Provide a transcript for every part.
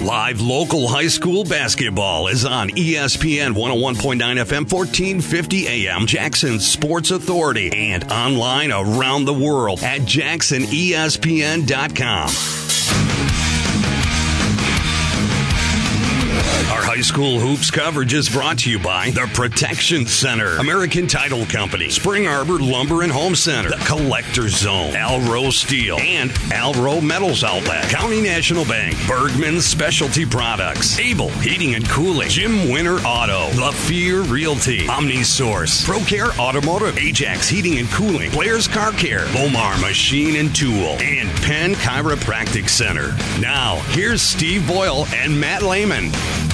Live local high school basketball is on ESPN 101.9 FM, 1450 AM, Jackson's Sports Authority, and online around the world at JacksonESPN.com. Our high school hoops coverage is brought to you by The Protection Center, American Title Company, Spring Arbor Lumber and Home Center, The Collector's Zone, Alro Steel, and Alro Metals Outlet, County National Bank, Bergman Specialty Products, Able Heating and Cooling, Jim Winter Auto, La Fear Realty, OmniSource, ProCare Automotive, Ajax Heating and Cooling, Blair's Car Care, Lomar Machine and Tool, and Penn Chiropractic Center. Now, here's Steve Boyle and Matt Lehman.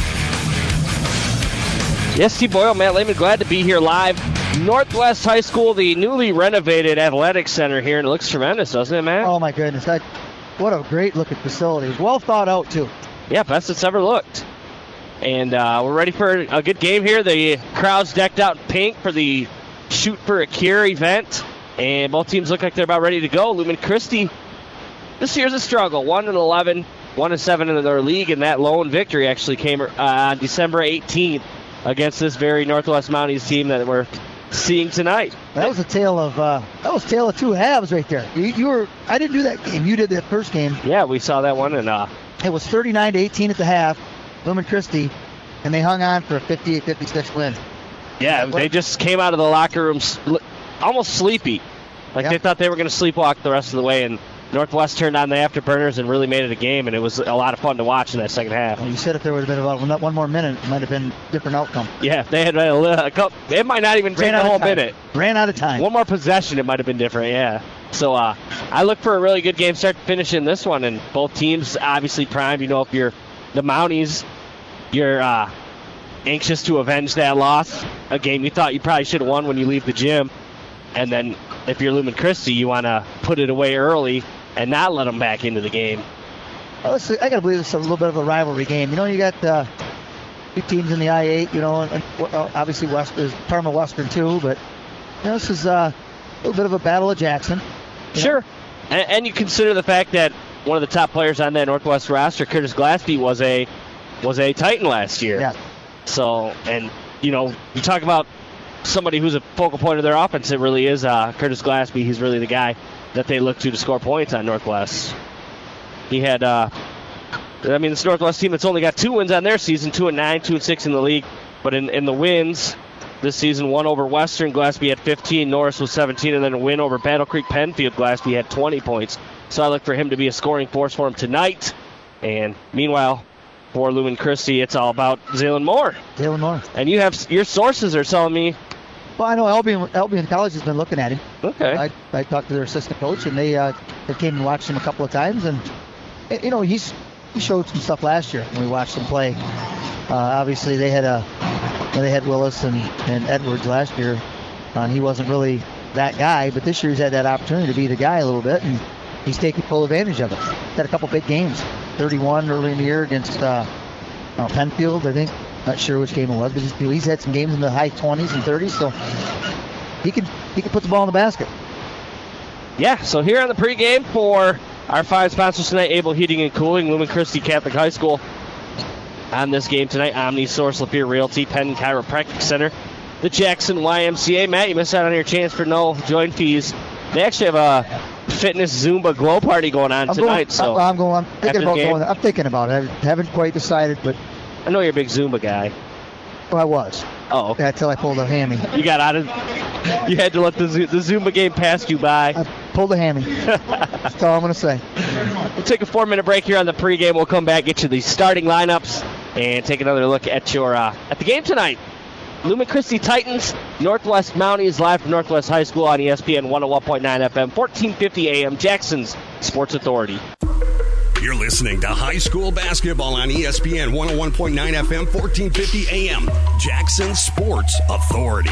Yes, Steve Boyle, Matt Lehman, glad to be here live. Northwest High School, the newly renovated athletic center here, and it looks tremendous, doesn't it, Matt? Oh, my goodness. What a great-looking facility. It's well thought out, too. Yeah, best it's ever looked. And we're ready for a good game here. The crowd's decked out in pink for the Shoot for a Cure event, and both teams look like they're about ready to go. Lumen Christi, this year's a struggle, 1-11, 1-7 in their league, and that lone victory actually came on December 18th. Against this very Northwest Mounties team that we're seeing tonight. That was a tale of two halves right there. I didn't do that game. You did that first game. Yeah, we saw that one, and it was 39-18 at the half. Lumen Christi, and they hung on for a 58-56 win. Yeah, they just came out of the locker room almost sleepy, they thought they were going to sleepwalk the rest of the way, and Northwest turned on the afterburners and really made it a game, and it was a lot of fun to watch in that second half. Well, you said if there would have been about one more minute, it might have been a different outcome. Yeah, if they had a couple, it might not even take the whole minute. Ran out of time. One more possession, it might have been different, yeah. So I look for a really good game start to finish in this one, and both teams obviously primed. You know, if you're the Mounties, you're anxious to avenge that loss, a game you thought you probably should have won when you leave the gym. And then if you're Lumen Christi, you want to put it away early and not let them back into the game. I got to believe it's a little bit of a rivalry game. You know, you got two teams in the I-8, you know, and obviously there's Parma Western too, but you know, this is a little bit of a battle of Jackson. Sure. And you consider the fact that one of the top players on that Northwest roster, Curtis Glaspie, was a Titan last year. Yeah. So, and, you know, you talk about somebody who's a focal point of their offense, it really is Curtis Glaspie. He's really the guy that they look to score points on Northwest. He had, this Northwest team that's only got 2 wins on their season, 2-9, 2-6 in the league. But in the wins this season, one over Western, Glaspie had 15, Norris was 17, and then a win over Battle Creek Penfield, Glaspie had 20 points. So I look for him to be a scoring force for him tonight. And meanwhile, for Lumen Christi, it's all about Zaylen Moore. Zaylen Moore. And you have your sources are telling me. Well, I know Albion College has been looking at him. Okay. I talked to their assistant coach, and they came and watched him a couple of times, and you know he showed some stuff last year when we watched him play. Obviously, they had Willis and Edwards last year, and he wasn't really that guy. But this year he's had that opportunity to be the guy a little bit, and he's taking full advantage of it. Had a couple big games, 31 early in the year against Penfield, I think. Not sure which game it was, but he's had some games in the high 20s and 30s, so he can put the ball in the basket. Yeah, so here on the pregame for our 5 sponsors tonight, Able Heating and Cooling, Lumen Christi Catholic High School. On this game tonight, OmniSource, La Fear Realty, Penn Chiropractic Center, the Jackson YMCA. Matt, you missed out on your chance for no join fees. They actually have a fitness Zumba glow party going on tonight. I'm thinking about it. I haven't quite decided, but I know you're a big Zumba guy. Well, I was. Oh, okay. Until I pulled a hammy. You got out of. You had to let the Zumba game pass you by. I pulled a hammy. That's all I'm going to say. We'll take a 4-minute break here on the pregame. We'll come back, get you the starting lineups, and take another look at your at the game tonight. Lumen Christi Titans, Northwest Mounties, live from Northwest High School on ESPN 101.9 FM, 1450 AM, Jackson's Sports Authority. You're listening to high school basketball on ESPN 101.9 FM, 1450 AM, Jackson's Sports Authority.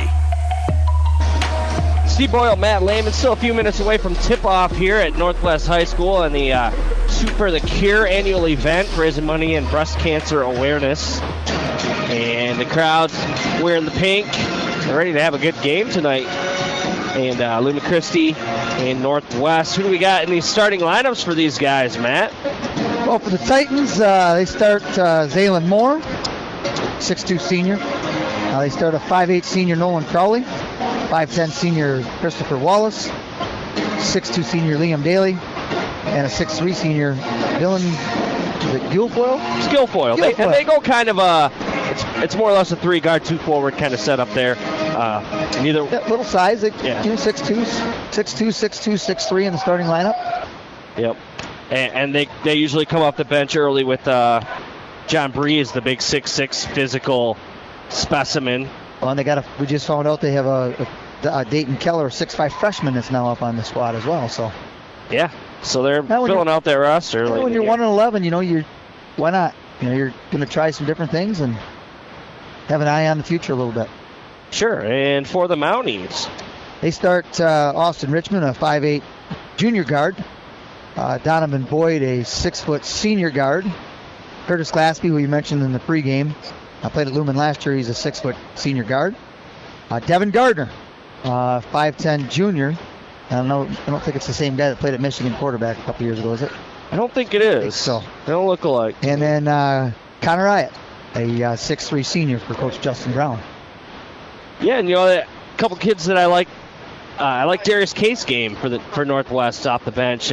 Steve Boyle, Matt Lehman, still a few minutes away from tip-off here at Northwest High School and the Shoot for the Cure annual event, raising money in breast cancer awareness. And the crowd's wearing the pink. They're ready to have a good game tonight. And Lumen Christi and Northwest. Who do we got in these starting lineups for these guys, Matt? Well, for the Titans, they start Zaylen Moore, 6'2 senior. They start a 5'8 senior Nolan Crowley, 5'10 senior Christopher Wallace, 6'2 senior Liam Daly, and a 6'3 senior Dylan, is it Guilfoyle? It's Guilfoyle. And they go kind of it's more or less a 3-guard, 2-forward kind of setup there. Neither little size, 6'2", 6'3" in the starting lineup. Yep. And they usually come off the bench early with John Breeze, the big 6'6" physical specimen. Well, and we just found out they have a Dayton Keller, 6'5" freshman that's now up on the squad as well. So. Yeah. So they're filling out their roster. When you're 1-11, why not? You're going to try some different things and have an eye on the future a little bit. Sure. And for the Mounties, they start Austin Richmond, a 5'8" junior guard. Donovan Boyd, a 6' senior guard. Curtis Glaspie, who you mentioned in the pregame, played at Lumen last year. He's a 6' senior guard. Devin Gardner, 5'10" junior. I don't think it's the same guy that played at Michigan quarterback a couple years ago, is it? I don't think it is. So they don't look alike. And then Connor Ayatt, a 6'3" senior for Coach Justin Brown. Yeah, and a couple kids that I like. I like Darius Case game for Northwest off the bench.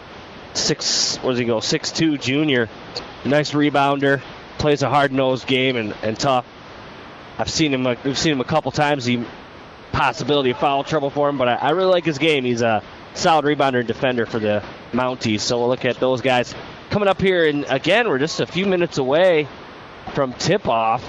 6'2" junior, nice rebounder, plays a hard-nosed game and tough. We've seen him a couple times. Possibility of foul trouble for him, but I really like his game. He's a solid rebounder and defender for the Mounties. So we'll look at those guys coming up here. And again, we're just a few minutes away from tip-off.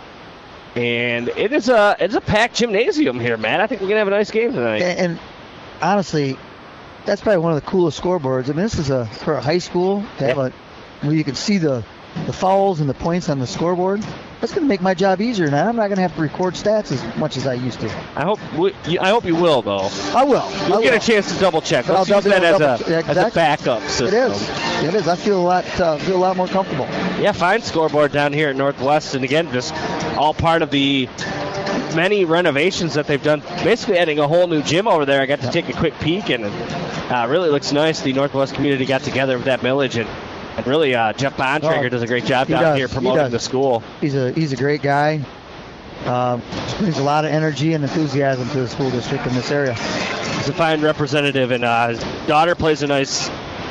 And it's a packed gymnasium here, man. I think we're going to have a nice game tonight. And honestly, that's probably one of the coolest scoreboards. I mean, this is for a high school to have where you can see the fouls and the points on the scoreboard. That's going to make my job easier now. I'm not going to have to record stats as much as I used to. I hope you will, though. I will. You'll get a chance to double check. Let's use that as a backup system. It is. I feel a lot more comfortable. Yeah, fine scoreboard down here at Northwest, and again, just all part of the many renovations that they've done. Basically, adding a whole new gym over there. I got to take a quick peek, and it really looks nice. The Northwest community got together with that village, and really, Jeff Bontrager does a great job down here promoting the school. He's a great guy. Brings a lot of energy and enthusiasm to the school district in this area. He's a fine representative, and his daughter plays a nice.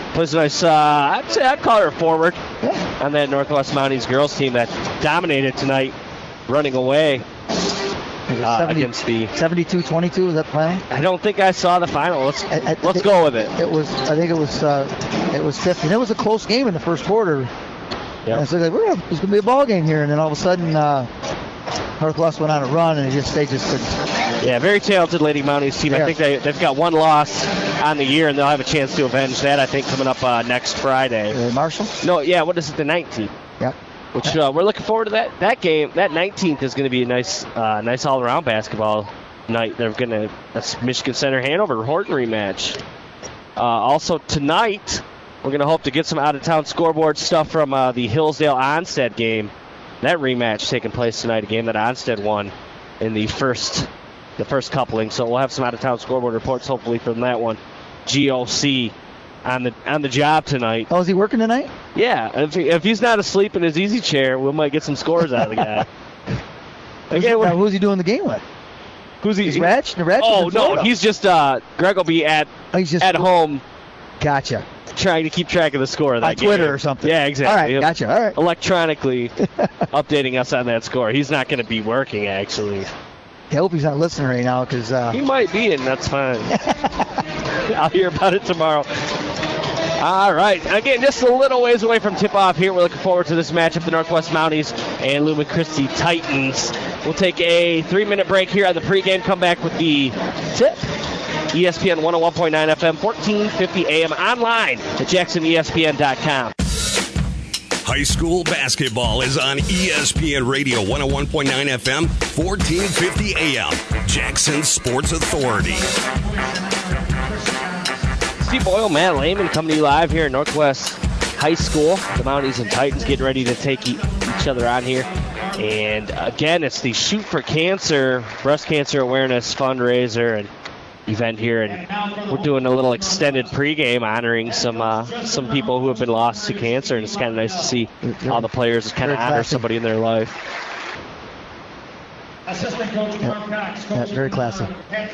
I'd call her a forward on that Northwest Mounties girls team that dominated tonight, running away against the 72-22. Is that the final? I don't think I saw the final. Let's go with it. I think it was 50. And it was a close game in the first quarter. Yep. And so there's going to be a ball game here, and then all of a sudden Northwest went on a run, and they just couldn't. Yeah, very talented Lady Mounties team. I think they've got one loss on the year, and they'll have a chance to avenge that, I think, coming up next Friday. Marshall? No, yeah, what is it, the 19th? Yeah. Which we're looking forward to that game. That 19th is going to be a nice all-around basketball night. That's Michigan Center Hanover Horton rematch. Also tonight, we're going to hope to get some out-of-town scoreboard stuff from the Hillsdale-Onstead game. That rematch taking place tonight, a game that Onstead won in the first coupling. So we'll have some out-of-town scoreboard reports hopefully from that one. GOC on the job tonight. Oh, is he working tonight? Yeah. If he's not asleep in his easy chair, we might get some scores out of the guy. Now, who's he doing the game with? Who's he? Is Reg? Oh, no. He's just Greg will be at home. Gotcha. Trying to keep track of the score of that game. On Twitter or something. Yeah, exactly. All right, gotcha. All right. Electronically updating us on that score. He's not going to be working, actually. I hope he's not listening right now, because he might be, and that's fine. I'll hear about it tomorrow. All right. Again, just a little ways away from tip-off here. We're looking forward to this matchup, the Northwest Mounties and Lumen Christi Titans. We'll take a 3-minute break here on the pregame. Come back with the tip. ESPN 101.9 FM, 1450 AM, online at jacksonespn.com. High school basketball is on ESPN Radio 101.9 FM, 1450 AM, Jackson Sports Authority. Steve Boyle, Matt Lehman coming to you live here at Northwest High School. The Mounties and Titans getting ready to take each other on here. And again, it's the Shoot for Cancer, breast cancer awareness fundraiser. And event here, and we're doing a little extended pregame honoring some people who have been lost to cancer, and it's kind of nice to see all the players kind of honor somebody in their life. Assistant coach Mark Cox. Yeah, very classy.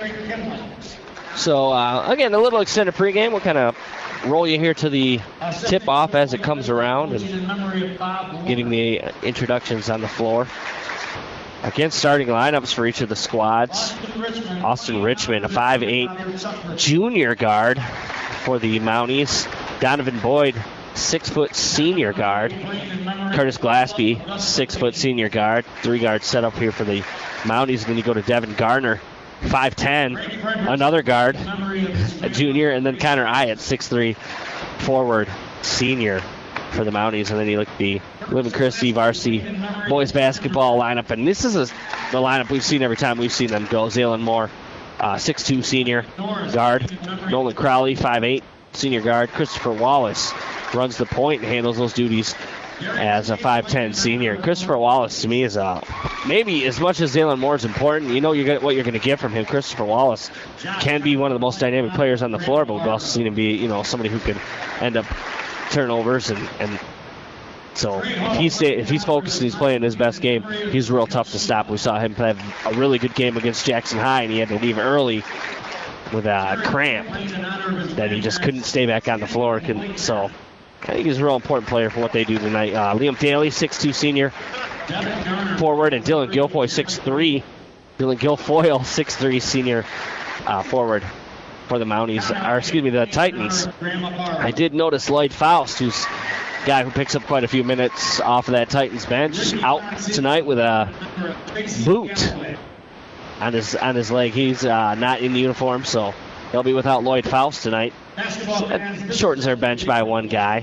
So, again, a little extended pregame. We'll kind of roll you here to the tip-off as it comes around and getting the introductions on the floor. Again, starting lineups for each of the squads. Austin Richmond, a 5'8" junior guard for the Mounties. Donovan Boyd, 6-foot senior guard. Curtis Glaspie, 6-foot senior guard. 3 guards set up here for the Mounties. Then you go to Devin Garner, 5'10", another guard, a junior. And then Connor Ayatt, 6'3", forward, senior for the Mounties. And then you look at the Lumen Christi varsity boys basketball lineup. And this is the lineup we've seen every time we've seen them go. Zaylen Moore, 6'2", senior guard. Nolan Crowley, 5'8", senior guard. Christopher Wallace runs the point and handles those duties as a 5'10" senior. Christopher Wallace, to me, is maybe as much as Zaylen Moore is important. You know what you're going to get from him. Christopher Wallace can be one of the most dynamic players on the floor, but we've also seen him be, somebody who can end up turnovers and so if he's focused and he's playing his best game, he's real tough to stop. We saw him have a really good game against Jackson High, and he had to leave early with a cramp that he just couldn't stay back on the floor. So I think he's a real important player for what they do tonight. Liam Daly, 6'2", senior forward, and Dylan Guilfoyle, 6'3". Dylan Guilfoyle, 6'3", senior forward for the the Titans. I did notice Lloyd Faust, who's a guy who picks up quite a few minutes off of that Titans bench, out tonight with a boot on his leg. He's not in the uniform, so he'll be without Lloyd Faust tonight. So that shortens our bench by one guy.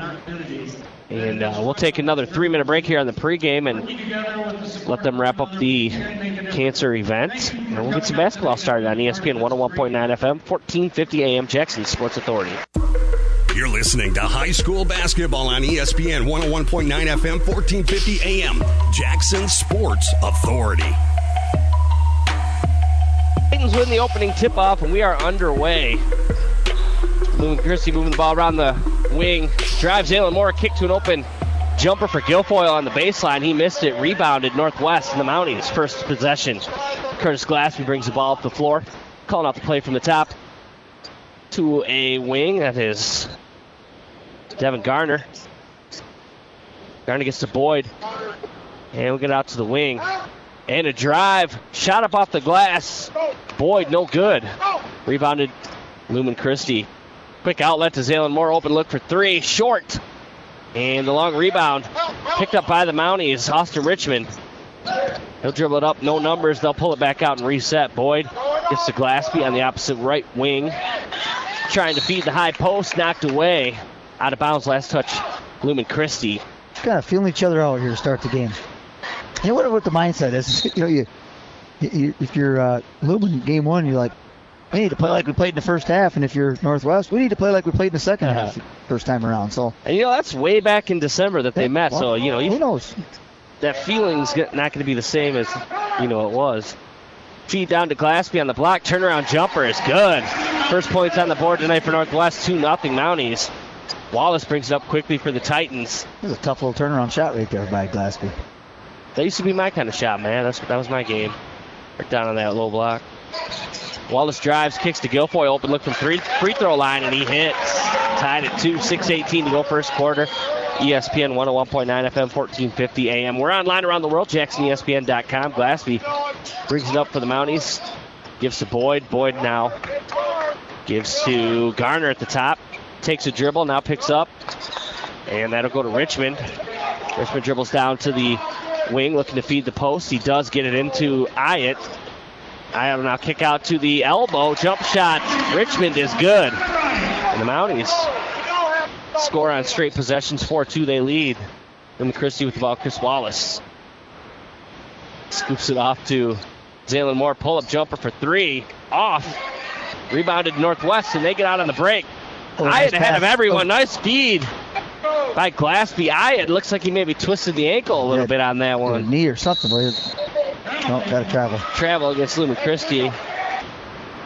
And we'll take another 3-minute break here on the pregame and let them wrap up the cancer event. And we'll get some basketball started on ESPN 101.9 FM, 1450 AM, Jackson Sports Authority. You're listening to high school basketball on ESPN 101.9 FM, 1450 AM, Jackson Sports Authority. Titans win the opening tip-off, and we are underway. Lumen Christi moving the ball around the wing. Drives Zaylen Moore, kick to an open jumper for Guilfoyle on the baseline. He missed it, rebounded Northwest, and the Mounties first possession. Curtis Glaspie brings the ball up the floor, calling out the play from the top to a wing. That is Devin Garner. Garner gets to Boyd, and we get out to the wing. And a drive, shot up off the glass. Boyd, no good. Rebounded Lumen Christi. Quick outlet to Zaylen Moore, open look for 3, short. And the long rebound picked up by the Mounties, Austin Richmond. He'll dribble it up, no numbers. They'll pull it back out and reset. Boyd gets to Glaspie on the opposite right wing. Trying to feed the high post, knocked away. Out of bounds, last touch, Lumen Christi. Kind of feeling each other out here to start the game. You know what the mindset is? If you're Lumen game one, you're like, we need to play like we played in the first half, and if you're Northwest, we need to play like we played in the second half first time around. So, and that's way back in December that they met. Well, so who knows? That feeling's not going to be the same as it was. Feed down to Glaspie on the block, turnaround jumper is good. First points on the board tonight for Northwest, 2-0 Mounties. Wallace brings it up quickly for the Titans. This is a tough little turnaround shot right there by Glaspie. That used to be my kind of shot, man. That was my game. Right down on that low block. Wallace drives, kicks to Guilfoyle, open look from free throw line, and he hits. Tied at 2, 6:18 to go first quarter. ESPN 101.9 FM, 1450 AM. We're online around the world, JacksonESPN.com. Glaspie brings it up for the Mounties. Gives to Boyd. Boyd now gives to Garner at the top. Takes a dribble, now picks up. And that'll go to Richmond. Richmond dribbles down to the wing, looking to feed the post. He does get it into Ayatt. Ayatt will now kick out to the elbow. Jump shot. Richmond is good. And the Mounties score on straight possessions. 4-2 they lead. Lumen Christi with the ball. Chris Wallace scoops it off to Zaylen Moore. Pull-up jumper for 3. Off. Rebounded Northwest, and they get out on the break. Ayatt ahead of everyone. Nice feed by Glaspie. Ayatt looks like he maybe twisted the ankle a little bit on that one. Knee or something. Got to travel. Travel against Lumen Christi.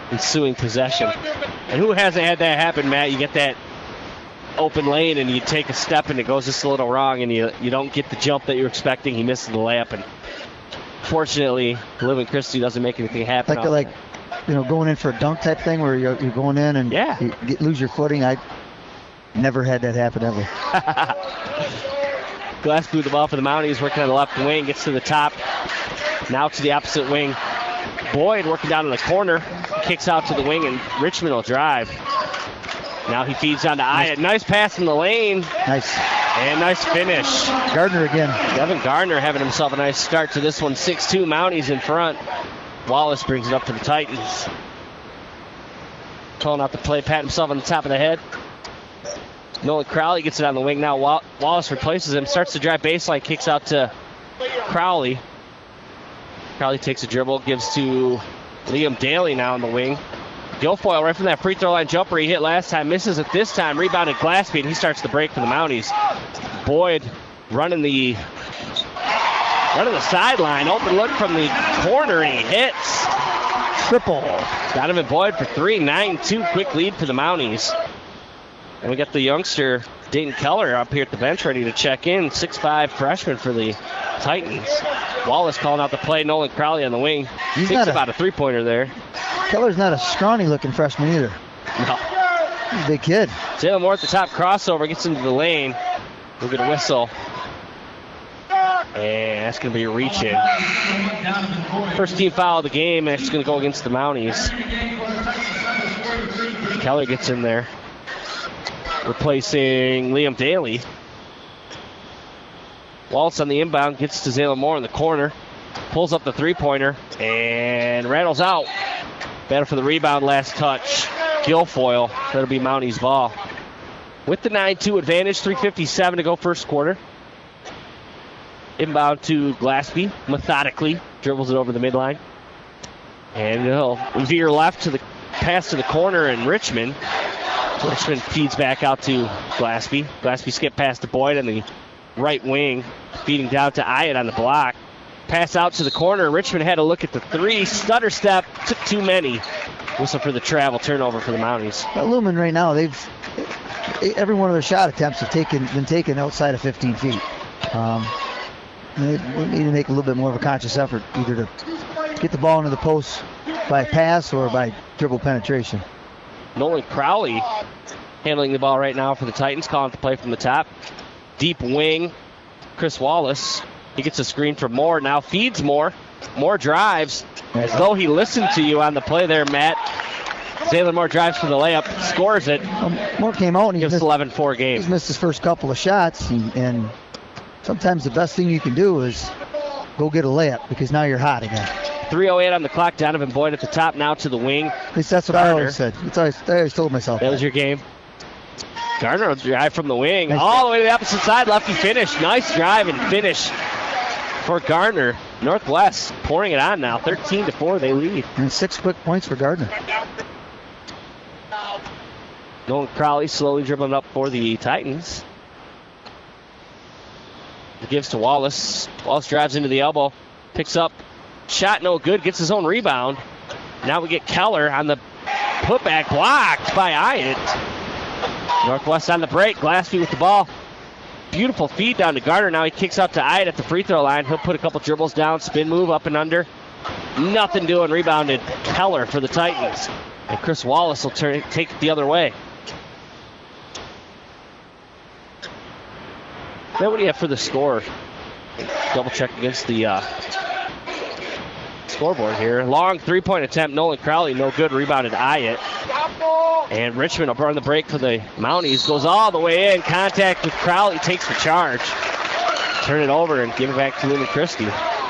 ensuing possession. And who hasn't had that happen, Matt? You get that open lane and you take a step and it goes just a little wrong and you don't get the jump that you're expecting. He misses the layup, and fortunately, Living Christie doesn't make anything happen. Like going in for a dunk type thing where you're going in and you lose your footing. I never had that happen ever. Gillespie with the ball for the Mounties, working on the left wing, gets to the top. Now to the opposite wing. Boyd working down in the corner, kicks out to the wing, and Richmond will drive. Now he feeds down to Aya. Nice pass in the lane. Nice. And nice finish. Gardner again. Devin Gardner having himself a nice start to this one. 6'2", Mounties in front. Wallace brings it up to the Titans. Calling out the play, pat himself on the top of the head. Nolan Crowley gets it on the wing now. Wallace replaces him, starts to drive baseline, kicks out to Crowley. Crowley takes a dribble, gives to Liam Daly now on the wing. Guilfoyle right from that free throw line jumper he hit last time, misses it this time. Rebounded Glaspie, and he starts the break for the Mounties. Boyd running the sideline, open look from the corner, and he hits. Triple. Donovan Boyd for 3, 9-2, quick lead for the Mounties. And we got the youngster Dayton Keller up here at the bench ready to check in. 6'5" freshman for the Titans. Wallace calling out the play. Nolan Crowley on the wing. He's about a three-pointer there. Keller's not a scrawny-looking freshman either. No. He's a big kid. Jalen Moore at the top, crossover, gets into the lane. We'll get a whistle. And that's going to be a reach-in. First team foul of the game, and it's going to go against the Mounties. Keller gets in there, replacing Liam Daly. Waltz on the inbound, gets to Jalen Moore in the corner. Pulls up the three-pointer, and rattles out. Battle for the rebound, last touch. Guilfoyle, that'll be Mounties' ball. With the 9-2 advantage, 3:57 to go first quarter. Inbound to Glaspie, methodically, dribbles it over the midline. And he'll veer left to the pass to the corner in Richmond. Richmond feeds back out to Glaspie. Glaspie skipped past to Boyd on the right wing, feeding down to Ayat on the block. Pass out to the corner. Richmond had a look at the three. Stutter step, took too many. Whistle for the travel, turnover for the Mounties. Lumen right now, every one of their shot attempts have been taken outside of 15 feet. They need to make a little bit more of a conscious effort, either to get the ball into the post by pass or by dribble penetration. Nolan Crowley handling the ball right now for the Titans, calling the play from the top. Deep wing, Chris Wallace. He gets a screen from Moore, now feeds Moore. Moore drives, as though he listened to you on the play there, Matt. Jalen Moore drives for the layup, scores it. Moore came out and gives 11-4 game. He's missed his first couple of shots, and sometimes the best thing you can do is go get a layup because now you're hot again. 3:08 on the clock. Donovan Boyd at the top, now to the wing. At least that's what I always said. I always told myself that was your game. Gardner will drive from the wing all the way to the opposite side. Lefty finish. Nice drive and finish for Gardner. Northwest pouring it on now. 13-4, they lead. And 6 quick points for Gardner. Nolan Crowley slowly dribbling up for the Titans. He gives to Wallace. Wallace drives into the elbow. Picks up. Shot no good. Gets his own rebound. Now we get Keller on the putback, blocked by Ayat. Northwest on the break. Glaspie with the ball. Beautiful feed down to Gardner. Now he kicks out to Ayat at the free throw line. He'll put a couple dribbles down. Spin move up and under. Nothing doing. Rebounded Keller for the Titans. And Chris Wallace will take it the other way. Then what do you have for the score? Double check against the scoreboard here. Long three-point attempt. Nolan Crowley, no good. Rebounded Ayat. And Richmond will burn the break for the Mounties. Goes all the way in. Contact with Crowley. Takes the charge. Turn it over and give it back to Living Christie.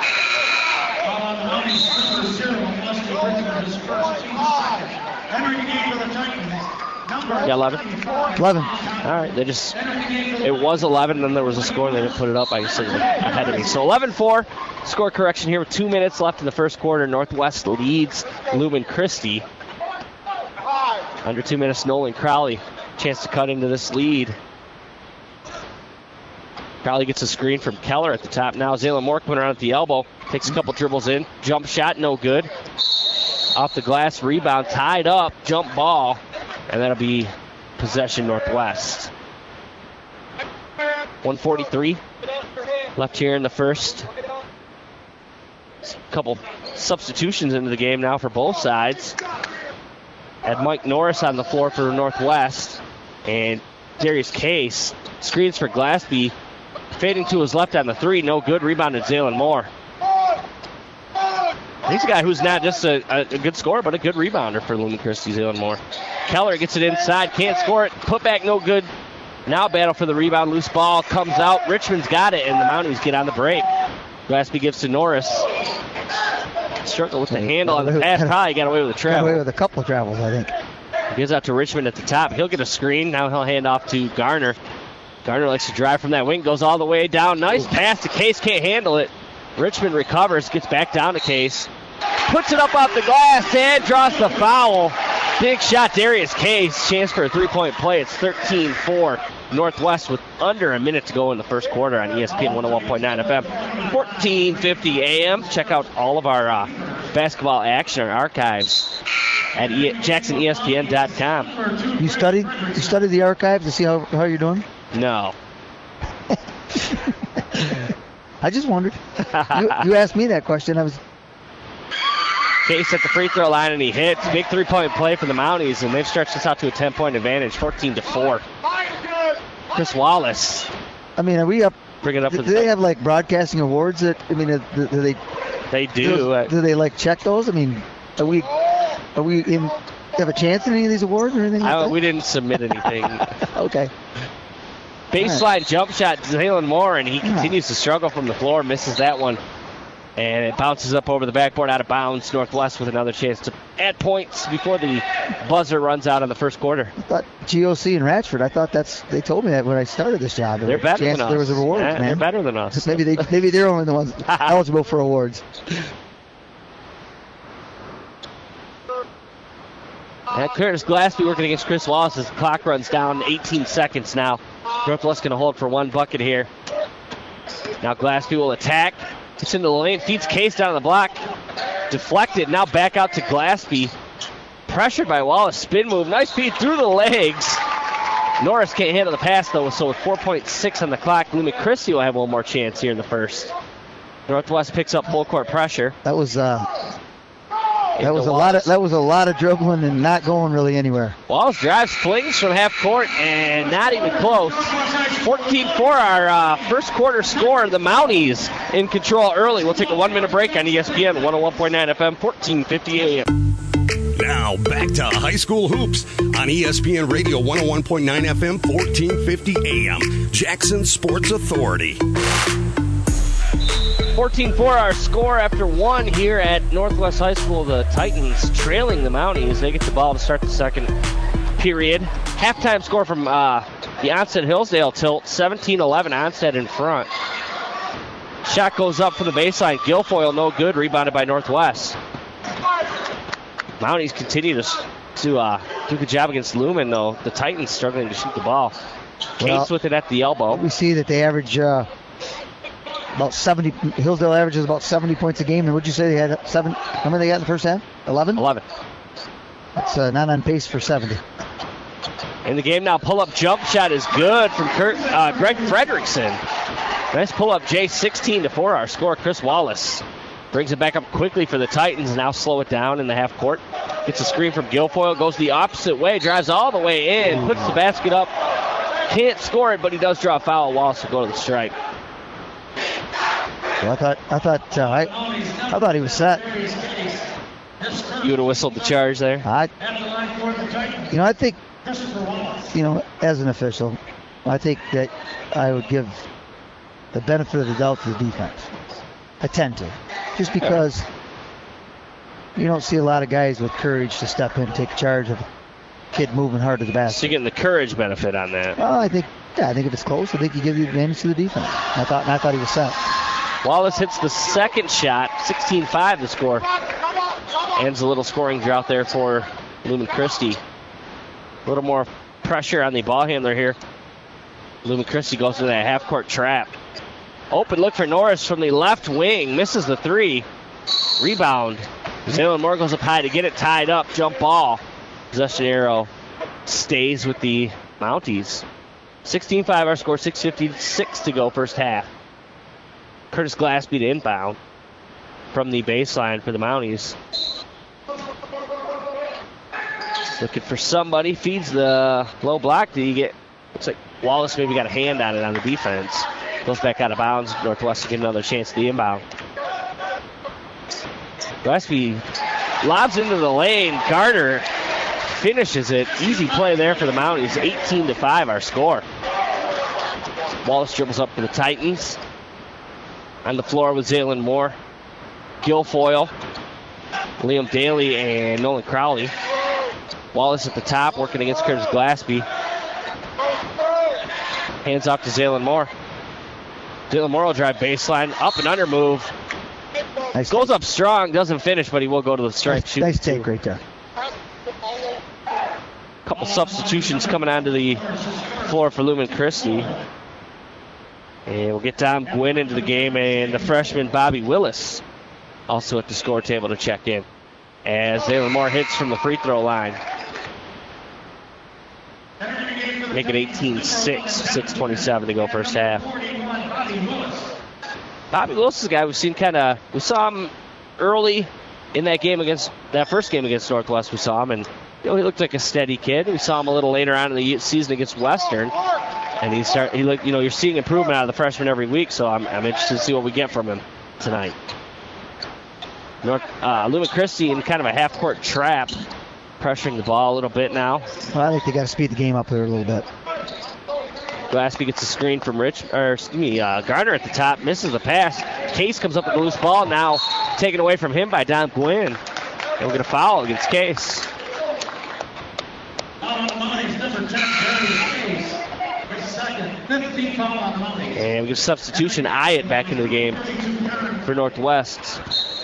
Yeah, 11. 11. All right, it was 11, then there was a score. They didn't put it up. I guess it was ahead of me. So 11-4. Score correction here with 2 minutes left in the first quarter. Northwest leads Lumen Christie. Under 2 minutes, Nolan Crowley. Chance to cut into this lead. Crowley gets a screen from Keller at the top. Now Jalen Moore coming around at the elbow. Takes a couple dribbles in. Jump shot, no good. Off the glass, rebound, tied up, jump ball, and that'll be possession Northwest. 1:43 left here in the first. A couple substitutions into the game now for both sides. Had Mike Norris on the floor for Northwest, and Darius Case screens for Glassby, fading to his left on the three, no good. Rebounded Zaylen Moore. He's a guy who's not just a good scorer, but a good rebounder for Lumen Christi, Zaylen Moore. Keller gets it inside, can't score it. Put back, no good. Now battle for the rebound, loose ball comes out. Richmond's got it, and the Mounties get on the break. Glassby gives to Norris. Struggle with the handle on the pass. Probably got away with a travel. Got away with a couple of travels, I think. Gives out to Richmond at the top. He'll get a screen. Now he'll hand off to Garner. Garner likes to drive from that wing. Goes all the way down. Nice pass to Case. Can't handle it. Richmond recovers. Gets back down to Case. Puts it up off the glass and draws the foul. Big shot, Darius Case. Chance for a three-point play. It's 13-4. Northwest with under a minute to go in the first quarter on ESPN 101.9 FM, 1450 AM. Check out all of our basketball action, our archives at JacksonESPN.com. You studied the archives to see how you're doing? No. I just wondered. You asked me that question. I was. Case at the free throw line, and he hits. Big three-point play for the Mounties, and they've stretched this out to a 10-point advantage, 14-4. Chris Wallace. I mean, are we up? Bring it up. Do they have like broadcasting awards? Do they? They do. Do they like check those? I mean, are we have a chance in any of these awards or anything? Like that? We didn't submit anything. Okay. Baseline jump shot, Zaylen Moore, and he continues to struggle from the floor. Misses that one. And it bounces up over the backboard, out of bounds. Northwest with another chance to add points before the buzzer runs out in the first quarter. I thought GOC and Ratchford. they told me that when I started this job. They're better than us. There was a reward, man. They're better than us. Maybe they're only the ones eligible for awards. And Curtis Glassby working against Chris Wallace as the clock runs down. 18 seconds now. Northwest going to hold for one bucket here. Now Glassby will attack. Gets into the lane, feeds Case down on the block. Deflected, now back out to Glassby. Pressured by Wallace, spin move. Nice feed through the legs. Norris can't handle the pass, though, so with 4.6 on the clock, Lumen Christi will have one more chance here in the first. Northwest picks up full court pressure. That was a lot of dribbling and not going really anywhere. Wallace drives, flings from half court, and not even close. 14-4, our first quarter score. The Mounties in control early. We'll take a 1-minute break on ESPN 101.9 FM, 1450 AM. Now back to high school hoops on ESPN Radio 101.9 FM, 1450 AM. Jackson Sports Authority. 14-4 our score after one here at Northwest High School. The Titans trailing the Mounties. They get the ball to start the second period. Halftime score from the Onstead-Hillsdale tilt, 17-11, Onstead in front. Shot goes up for the baseline. Guilfoyle, no good, rebounded by Northwest. Mounties continue to do a good job against Lumen, though. The Titans struggling to shoot the ball. Case with it at the elbow. We see that they average about 70. Hillsdale averages about 70 points a game. And would you say they had 7? How many they got in the first half? 11? 11. That's not on pace for 70. In the game now, pull-up jump shot is good from Greg Fredrickson. Nice pull-up, Jay, 16-4 our score. Chris Wallace brings it back up quickly for the Titans. Now slow it down in the half court. Gets a screen from Guilfoyle, goes the opposite way, drives all the way in, puts the basket up. Can't score it, but he does draw a foul. Wallace will go to the stripe. Well, I thought he was set. You would have whistled the charge there. I think, as an official, I think that I would give the benefit of the doubt to the defense. I tend to, just because you don't see a lot of guys with courage to step in and take charge of a kid moving hard to the basket. So you're getting the courage benefit on that. Well, I think if it's close, I think you give the advantage to the defense. I thought he was set. Wallace hits the second shot, 16-5 the score. Ends a little scoring drought there for Lumen Christi. A little more pressure on the ball handler here. Lumen Christi goes to that half-court trap. Open look for Norris from the left wing. Misses the three. Rebound Zaylen Moore goes up high to get it tied up. Jump ball. Possession arrow stays with the Mounties. 16-5 our score, 6:56 to go first half. Curtis Glassby to inbound from the baseline for the Mounties. Looking for somebody, feeds the low block. Looks like Wallace maybe got a hand on it on the defense. Goes back out of bounds. Northwest to get another chance at the inbound. Glassby lobs into the lane. Garner finishes it. Easy play there for the Mounties. 18-5 our score. Wallace dribbles up for the Titans. On the floor with Zaylen Moore, Guilfoyle, Liam Daly, and Nolan Crowley. Wallace at the top, working against Curtis Glassby. Hands off to Zaylen Moore. Zaylen Moore will drive baseline, up and under move. Nice. Goes up strong, doesn't finish, but he will go to the stripe. Nice take right there. Couple substitutions coming onto the floor for Lumen Christi. And we'll get Dom Gwynn into the game, and the freshman Bobby Willis also at the score table to check in as Zaylen Moore hits from the free throw line. Make it 18-6, 6:27 to go first half. Bobby Willis is a guy we've seen we saw him early in that first game against Northwest. We saw him, and he looked like a steady kid. We saw him a little later on in the season against Western, and you're seeing improvement out of the freshman every week. So I'm interested to see what we get from him tonight. Lumen Christi in kind of a half-court trap, pressuring the ball a little bit now. Well, I think they got to speed the game up there a little bit. Glassby gets a screen from Garner at the top, misses the pass. Case comes up with a loose ball, now taken away from him by Dom Gwynn. And we'll get a foul against Case. And we get a substitution. Hyatt back into the game for Northwest.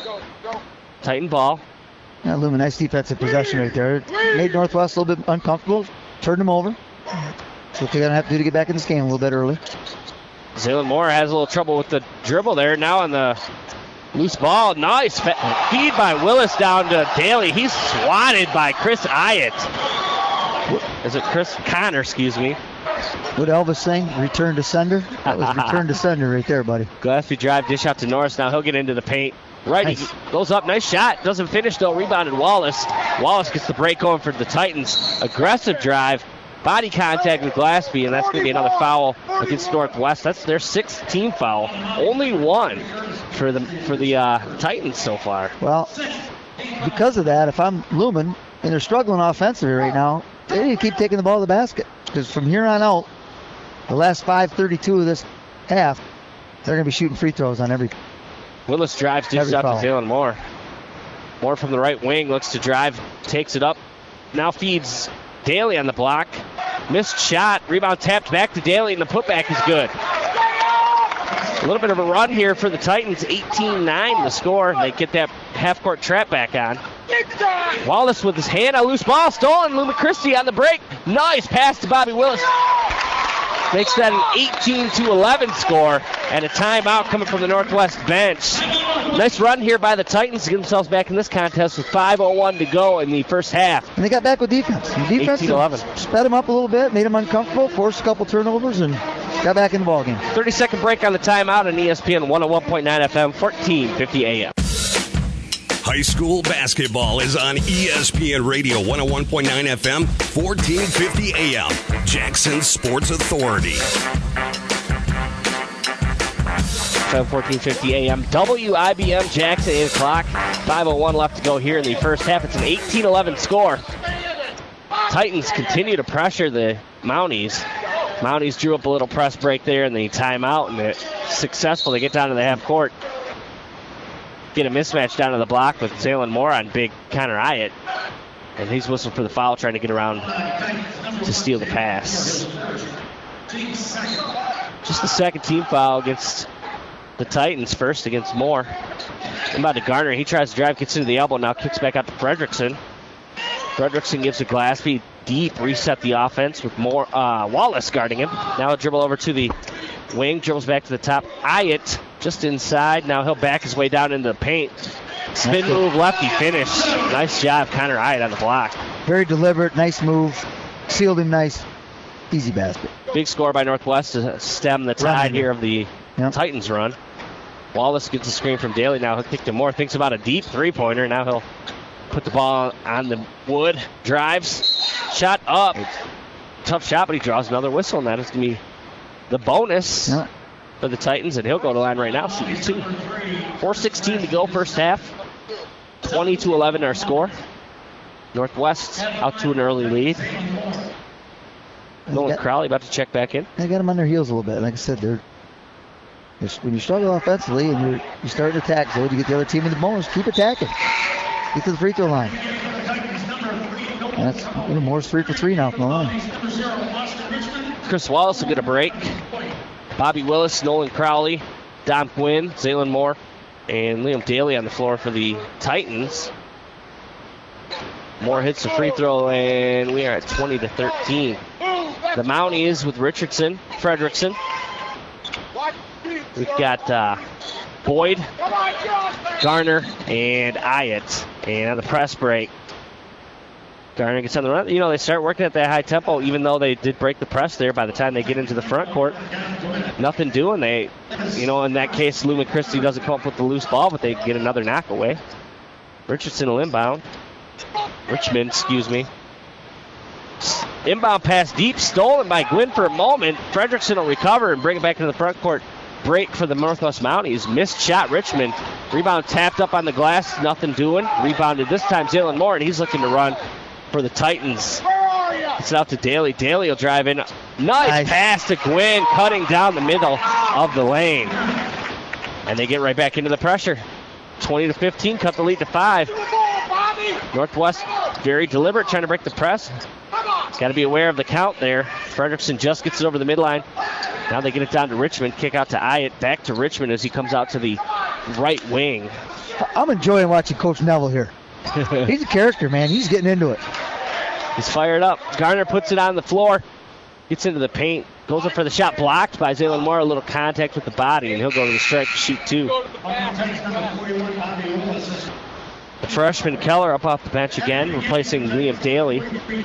Titan ball. Yeah, Lumen, nice defensive possession right there. Made Northwest a little bit uncomfortable. Turned them over. So what they're going to have to do to get back in this game a little bit early. Zaylen Moore has a little trouble with the dribble there. Now on the loose ball. Nice feed by Willis down to Daly. He's swatted by Chris Hyatt. Is it Chris Connor, excuse me. What Elvis saying? Return to sender? That was return to sender right there, buddy. Glassby drive, dish out to Norris. Now he'll get into the paint. Right, nice. He goes up. Nice shot. Doesn't finish, though. Rebounded Wallace. Wallace gets the break going for the Titans. Aggressive drive. Body contact with Glassby, and that's going to be another foul against Northwest. That's their 6th team foul. Only one for the Titans so far. Well, because of that, if I'm Lumen, and they're struggling offensively right now, they need to keep taking the ball to the basket. Because from here on out, the last 5:32 of this half, they're going to be shooting free throws on every. Willis drives, dishes out to Zaylen Moore. Moore from the right wing, looks to drive, takes it up. Now feeds Daly on the block. Missed shot, rebound tapped back to Daly, and the putback is good. A little bit of a run here for the Titans, 18-9 the score. They get that half-court trap back on. Wallace with his hand on loose ball, stolen. Lumen Christi on the break. Nice pass to Bobby Willis. Makes that an 18-11 score, and a timeout coming from the Northwest bench. Nice run here by the Titans to get themselves back in this contest with 5:01 to go in the first half. And they got back with defense. The defense 18-11. Sped them up a little bit, made them uncomfortable, forced a couple turnovers, and got back in the ballgame. 30-second break on the timeout on ESPN 101.9 FM, 1450 AM. High school basketball is on ESPN Radio 101.9 FM, 1450 AM. Jackson Sports Authority. 1450 AM. WIBM Jackson, 8 o'clock. 5:01 left to go here in the first half. It's an 18-11 score. Titans continue to pressure the Mounties. Mounties drew up a little press break there in the timeout, and they're successful. They get down to the half court. Get a mismatch down to the block with Zaylen Moore on big Connor Hyatt. And he's whistled for the foul, trying to get around to steal the pass. Just the second team foul against the Titans, first against Moore. About to Garner. He tries to drive, gets into the elbow, now kicks back out to Fredrickson. Fredrickson gives to Glassby. Deep reset the offense with more Wallace guarding him. Now he'll dribble over to the wing, dribbles back to the top. Hyatt just inside. Now he'll back his way down into the paint. Spin move, lefty finish. Nice job, Connor Hyatt on the block. Very deliberate, nice move. Sealed him nice. Easy basket. Big score by Northwest to stem the tide here of the Yep. Titans run. Wallace gets a screen from Daly. Now he'll kick to Moore. Thinks about a deep three-pointer. Now he'll put the ball on the wood. Drives. Shot up. Tough shot, but he draws another whistle, and that is going to be the bonus Yeah. for the Titans, and he'll go to the line right now. See you too. 4:16 to go first half. 20-11 our score. Northwest out to an early lead. Nolan Crowley about to check back in. They got them on their heels a little bit. Like I said, when you struggle offensively and you start to attack, so you get the other team in the bonus, keep attacking. Get to the free throw line. That's Moore's 3 for 3 now from the line. Chris Wallace will get a break. Bobby Willis, Nolan Crowley, Dom Quinn, Zaylen Moore, and Liam Daly on the floor for the Titans. Moore hits the free throw, and we are at 20-13. The Mounties with Richardson, Fredrickson. We've got Boyd, Garner, and Hyatt. And on the press break, Garner gets on the run. They start working at that high tempo, even though they did break the press there. By the time they get into the front court, nothing doing. In that case, Lou McChristie doesn't come up with the loose ball, but they get another knock away. Richardson will inbound. Richmond. Inbound pass deep, stolen by Gwynn for a moment. Fredrickson will recover and bring it back into the front court. Break for the Northwest Mounties. Missed shot, Richmond. Rebound tapped up on the glass, nothing doing. Rebounded this time, Zaylen Moore, and he's looking to run for the Titans. It's out to Daly. Daly will drive in. Nice pass to Gwynn, cutting down the middle of the lane. And they get right back into the pressure. 20-15, cut the lead to 5. Northwest very deliberate, trying to break the press. Got to be aware of the count there. Fredrickson just gets it over the midline. Now they get it down to Richmond. Kick out to Hyatt. Back to Richmond as he comes out to the right wing. I'm enjoying watching Coach Neville here. He's a character, man. He's getting into it. He's fired up. Garner puts it on the floor. Gets into the paint. Goes up for the shot. Blocked by Zaylen Moore. A little contact with the body, and he'll go to the stripe to shoot 2. The freshman Keller up off the bench again, replacing Liam Daly.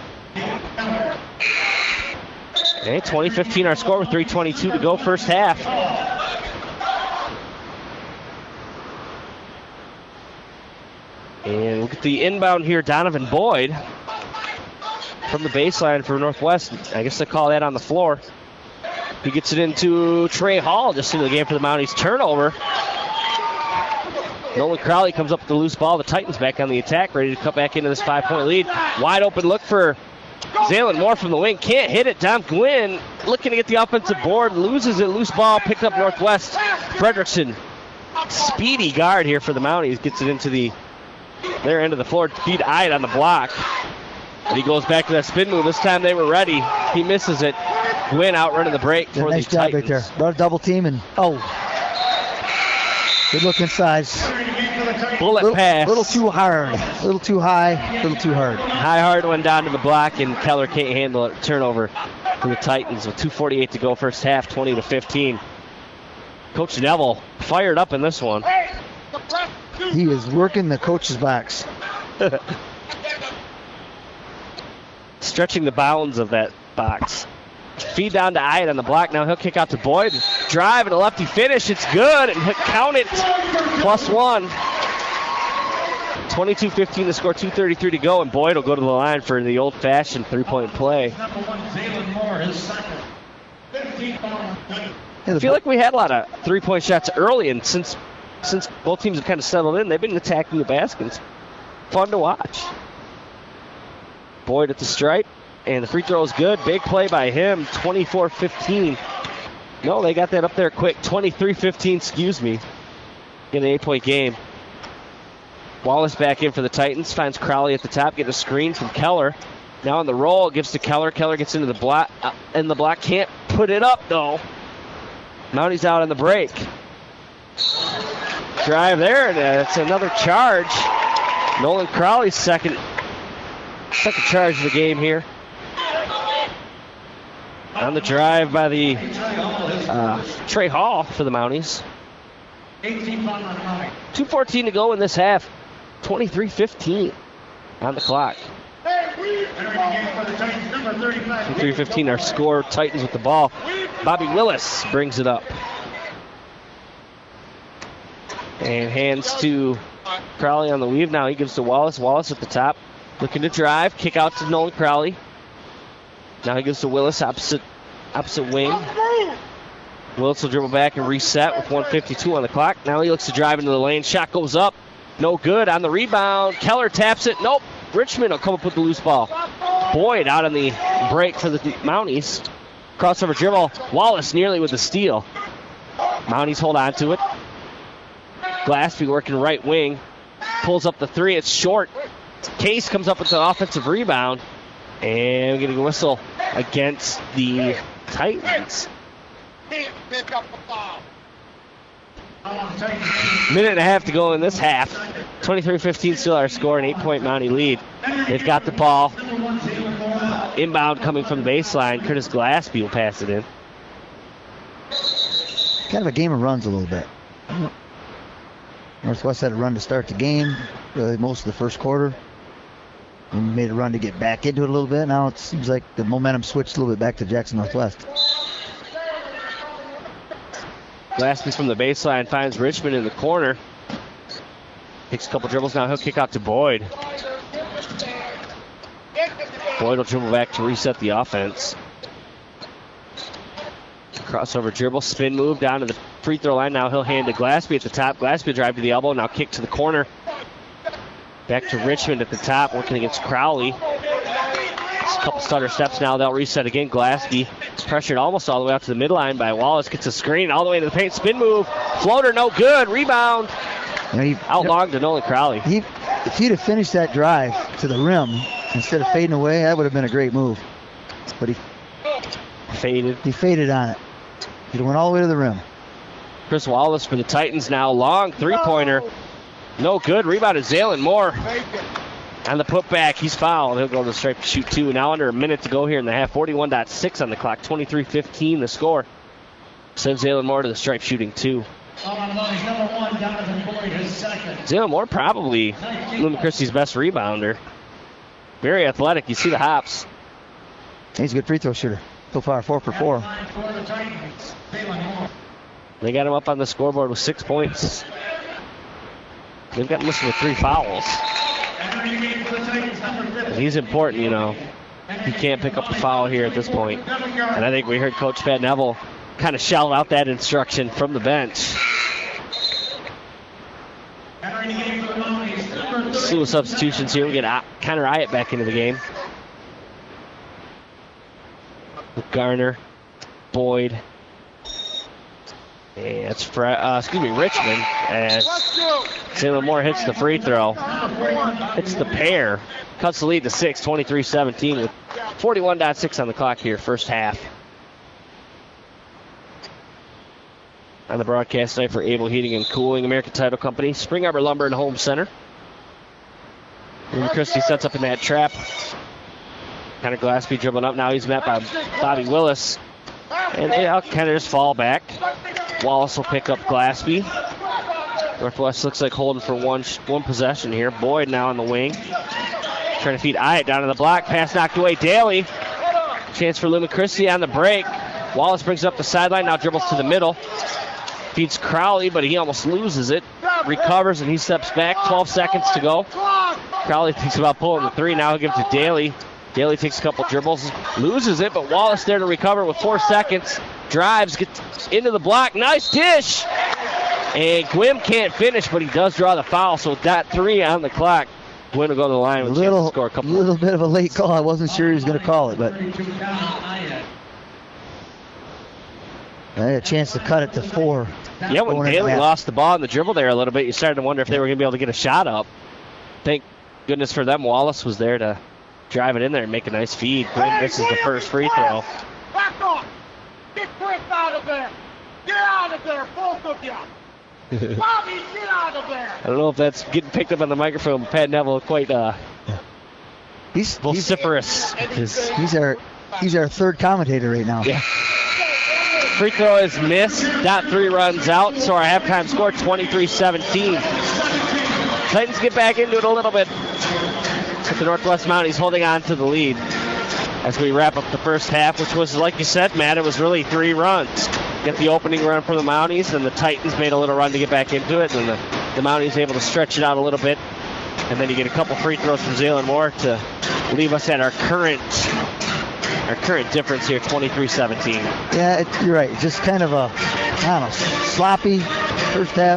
Okay, 20-15 our score with 3:22 to go first half. And look at the inbound here, Donovan Boyd from the baseline for Northwest. I guess they call that on the floor. He gets it into Trey Hall just into the game for the Mounties. Turnover. Nolan Crowley comes up with the loose ball. The Titans back on the attack, ready to cut back into this 5-point lead. Wide open look for Zaylen Moore from the wing. Can't hit it. Dom Gwynn looking to get the offensive board. Loses it. Loose ball picked up Northwest. Fredrickson, speedy guard here for the Mounties. Gets it into their end of the floor. Beat Hyatt on the block. And he goes back to that spin move. This time they were ready. He misses it. Gwynn outrunning the break for nice the job Titans. right there. Brought a double team and good look inside. Bullet pass. A little too hard. A little too high. A little too hard. High hard one down to the block, and Keller can't handle it. Turnover for the Titans with 2:48 to go first half, 20-15. Coach Neville fired up in this one. He is working the coach's box. Stretching the bounds of that box. Feed down to Hyatt on the block. Now he'll kick out to Boyd. Drive and a lefty finish. It's good. And count it. +1. 22-15 to score. 2:33 to go. And Boyd will go to the line for the old-fashioned three-point play. I feel like we had a lot of three-point shots early, and since both teams have kind of settled in, they've been attacking the baskets. Fun to watch. Boyd at the stripe. And the free throw is good. Big play by him. 24-15. No, they got that up there quick. 23-15, excuse me. In an 8-point game. Wallace back in for the Titans. Finds Crowley at the top. Getting a screen from Keller. Now on the roll. Gives to Keller. Keller gets into the block. And the block can't put it up, though. Mounties out on the break. Drive there. And it's another charge. Nolan Crowley's second charge of the game here. On the drive by the Trey Hall for the Mounties. 2:14 to go in this half. 23:15 on the clock. 23:15 our score. Titans with the ball. Bobby Willis brings it up. And hands to Crowley on the weave. Now he gives to Wallace. Wallace at the top. Looking to drive. Kick out to Nolan Crowley. Now he gives to Willis, opposite wing. Willis will dribble back and reset with 1:52 on the clock. Now he looks to drive into the lane. Shot goes up. No good on the rebound. Keller taps it. Nope. Richmond will come up with the loose ball. Boyd out on the break for the Mounties. Crossover dribble. Wallace nearly with the steal. Mounties hold on to it. Glaspie working right wing. Pulls up the three. It's short. Case comes up with the offensive rebound. And getting a whistle against the Titans. Minute and a half to go in this half. 23-15 still our score, an 8-point Mountie lead. They've got the ball. Inbound coming from the baseline. Curtis Glaspie will pass it in. Kind of a game of runs a little bit. Northwest had a run to start the game, really most of the first quarter. And made a run to get back into it a little bit. Now it seems like the momentum switched a little bit back to Jackson Northwest. Glaspie from the baseline finds Richmond in the corner. Takes a couple dribbles now. He'll kick out to Boyd. Boyd will dribble back to reset the offense. Crossover dribble, spin move down to the free throw line. Now he'll hand to Glaspie at the top. Glaspie will drive to the elbow. Now kick to the corner. Back to Richmond at the top, working against Crowley. Just a couple stutter steps now. They'll reset again. Glaspie pressured almost all the way out to the midline by Wallace. Gets a screen all the way to the paint. Spin move. Floater, no good. Rebound. Out long to Nolan Crowley. If he'd have finished that drive to the rim instead of fading away, that would have been a great move. But he faded. He faded on it. He went all the way to the rim. Chris Wallace for the Titans now. Long three-pointer. No good. Rebound is Zaylen Moore. On the putback, he's fouled. He'll go to the stripe to shoot two. Now under a minute to go here in the half. 41.6 on the clock. 23-15 the score. Sends Zaylen Moore to the stripe shooting two. Zaylen Moore probably Lumen Christi's best rebounder. Very athletic. You see the hops. He's a good free throw shooter. So far, 4 for 4. They got him up on the scoreboard with 6 points. They've got him listed with 3 fouls. And he's important, you know. He can't pick up the foul here at this point. And I think we heard Coach Pat Neville kind of shout out that instruction from the bench. Slew of substitutions here. We get Connor Hyatt back into the game. With Garner, Boyd, and it's Richmond. As Zaylen Moore hits the free throw. It's the pair. Cuts the lead to 6, 23-17 with 41.6 on the clock here, first half. On the broadcast tonight for Able Heating and Cooling, American Title Company, Spring Arbor Lumber and Home Center. Lumen Christi sets up in that trap. Connor Glaspie dribbling up now. He's met by Bobby Willis. And they'll kind of just fall back. Wallace will pick up Glaspie. Northwest looks like holding for one possession here. Boyd now on the wing. Trying to feed Hyatt down to the block. Pass knocked away. Daly. Chance for Lumen Christi on the break. Wallace brings up the sideline. Now dribbles to the middle. Feeds Crowley, but he almost loses it. Recovers and he steps back. 12 seconds to go. Crowley thinks about pulling the three. Now he'll give it to Daly. Daly takes a couple dribbles, loses it, but Wallace there to recover with 4 seconds. Drives, gets into the block. Nice dish! And Gwynn can't finish, but he does draw the foul. So with that 3 on the clock, Gwynn will go to the line with a chance to score a couple. A little bit of a late call. I wasn't sure he was going to call it, but I had a chance to cut it to 4. Yeah, when Daly lost the ball in the dribble there a little bit, you started to wonder if they were going to be able to get a shot up. Thank goodness for them, Wallace was there to drive it in there and make a nice feed. Gwynn misses the first free throw. Back off! Get Chris out of there! Get out of there, both of you! Bobby, get out of there! I don't know if that's getting picked up on the microphone. Pat Neville quite he's vociferous. He's our third commentator right now. Yeah. Free throw is missed. Dot 3 runs out. So our halftime score 23-17. Titans get back into it a little bit. With the Northwest Mounties holding on to the lead as we wrap up the first half, which was, like you said, Matt, it was really 3 runs. Get the opening run from the Mounties, and the Titans made a little run to get back into it, and the Mounties able to stretch it out a little bit. And then you get a couple free throws from Zaylen Moore to leave us at our current difference here, 23-17. Yeah, you're right. Just kind of a, I don't know, sloppy first half.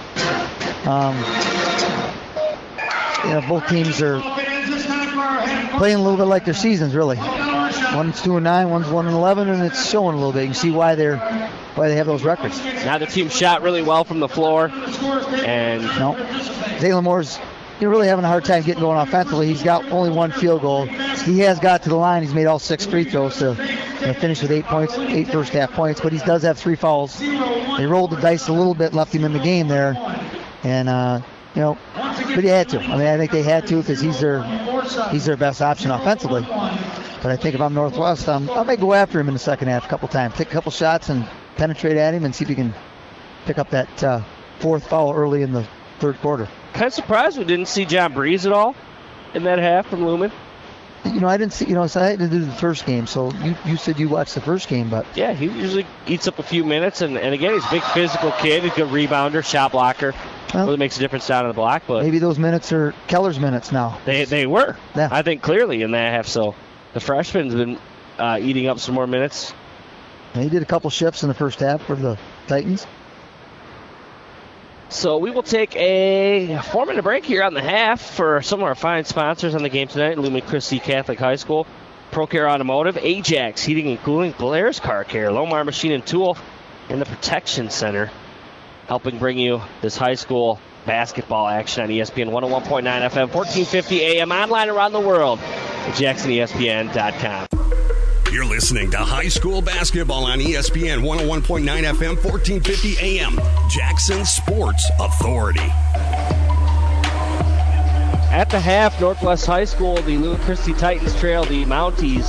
Both teams are playing a little bit like their seasons, really. One's 2-9, one's 1-11, and it's showing a little bit. You can see why they have those records. Neither team shot really well from the floor, and no, Zaylen Moore's really having a hard time getting going offensively. He's got only 1 field goal. He has got to the line. He's made all 6 free throws to finish with 8 points, 8 first half points. But he does have 3 fouls. They rolled the dice a little bit, left him in the game there, and but he had to. I mean, I think they had to because he's their best option offensively. But I think if I'm Northwest, I may go after him in the second half a couple times, take a couple shots and penetrate at him and see if he can pick up that 4th foul early in the third quarter. Kind of surprised we didn't see John Breeze at all in that half from Lumen. I didn't see, so I had to do the first game. So you said you watched the first game, but yeah, he usually eats up a few minutes, and again, he's a big physical kid, he's a good rebounder, shot blocker. Well, really makes a difference down in the block. But maybe those minutes are Keller's minutes now. They were. Yeah. I think clearly in that half. So the freshman's been eating up some more minutes. And he did a couple shifts in the first half for the Titans. So we will take a 4-minute break here on the half for some of our fine sponsors on the game tonight. Lumen Christi Catholic High School, ProCare Automotive, Ajax Heating and Cooling, Blair's Car Care, Lomar Machine and Tool, and the Protection Center, helping bring you this high school basketball action on ESPN 101.9 FM, 1450 AM, online around the world at JacksonESPN.com. You're listening to high school basketball on ESPN 101.9 FM, 1450 AM, Jackson Sports Authority. At the half, Northwest High School, the Lumen Christi Titans trail the Mounties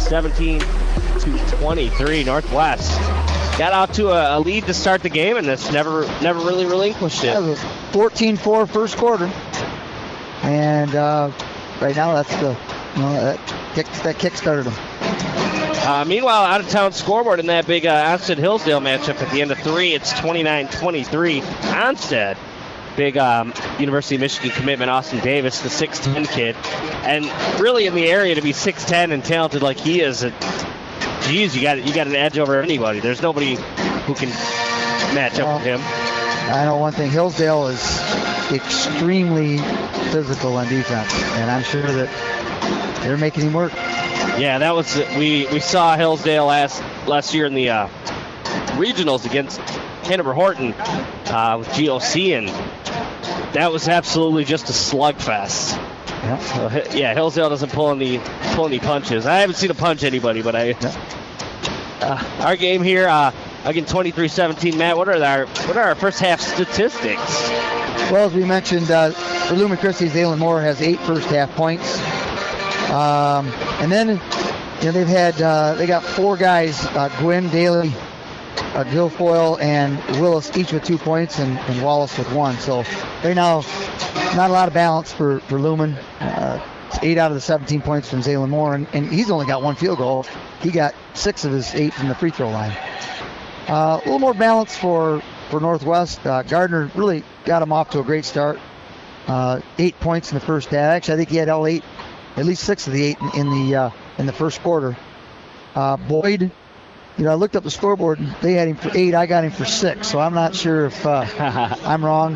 17-23. Northwest got out to a lead to start the game, and this never really relinquished it. Yeah, it was 14-4 first quarter, and right now that's that kick started them. Meanwhile, out-of-town scoreboard in that big Onstead-Hillsdale matchup at the end of 3, it's 29-23. Onstead, big University of Michigan commitment, Austin Davis, the 6'10 kid. And really in the area to be 6'10 and talented like he is, you got an edge over anybody. There's nobody who can match up with him. I know one thing, Hillsdale is extremely physical on defense, and I'm sure that they're making him work. Yeah, that was we saw Hillsdale last year in the regionals against Hanover Horton with GOC, and that was absolutely just a slugfest. Yeah. So, yeah, Hillsdale doesn't pull any punches. I haven't seen him punch anybody, but our game here again 23-17. Matt, what are our first half statistics? Well, as we mentioned, for Lumen Christi, Zaylen Moore has 8 first half points. And then, they got 4 guys, Gwynn, Daly, Guilfoyle, and Willis, each with 2 points, and Wallace with 1. So right now, not a lot of balance for Lumen. It's 8 out of the 17 points from Zaylen Moore, and he's only got 1 field goal. He got 6 of his 8 from the free throw line. A little more balance for Northwest. Gardner really got him off to a great start. 8 points in the first half. Actually, I think he had all 8. At least 6 of the 8 in the first quarter. Boyd, I looked up the scoreboard. They had him for 8. I got him for 6. So I'm not sure if I'm wrong.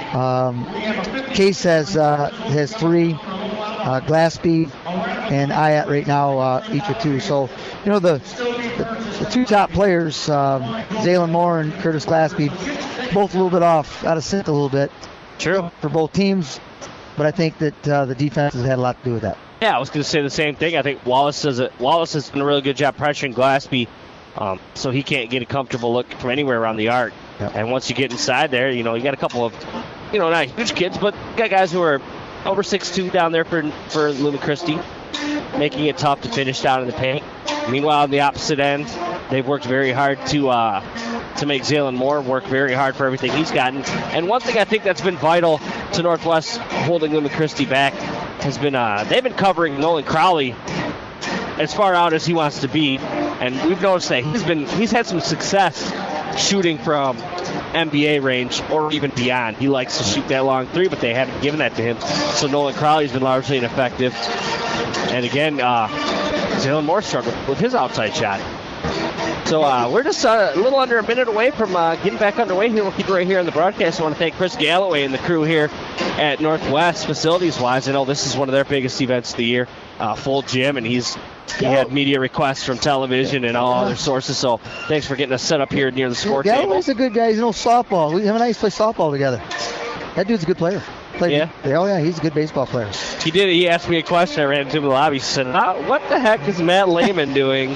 Case has 3. Glassby and Ayat right now each with 2. So the 2 top players, Zaylen Moore and Curtis Glassby, both a little bit out of sync a little bit. True for both teams. But I think that the defense has had a lot to do with that. Yeah, I was going to say the same thing. I think Wallace has done a really good job pressuring Glassby, so he can't get a comfortable look from anywhere around the arc. Yep. And once you get inside there, you got a couple of, not huge kids, but got guys who are over 6'2" down there for Lumen Christi, making it tough to finish down in the paint. Meanwhile, on the opposite end, they've worked very hard to make Zaylen Moore work very hard for everything he's gotten. And one thing I think that's been vital to Northwest, holding Lumen Christi back has been they've been covering Nolan Crowley as far out as he wants to be, and we've noticed that he's had some success shooting from NBA range or even beyond. He likes to shoot that long three, but they haven't given that to him. So Nolan Crowley's been largely ineffective. And again, Jalen Moore struggled with his outside shot. So we're just a little under a minute away from getting back underway here. We'll keep it right here on the broadcast. I want to thank Chris Galloway and the crew here at Northwest facilities-wise. I know this is one of their biggest events of the year, full gym, and he had media requests from television and all other sources. So thanks for getting us set up here near the score table. Galloway's a good guy. He's softball. Him and I used to play softball together. That dude's a good player. Yeah? Oh, yeah, he's a good baseball player. He did. He asked me a question. I ran into him in the lobby. He said, what the heck is Matt Lehman doing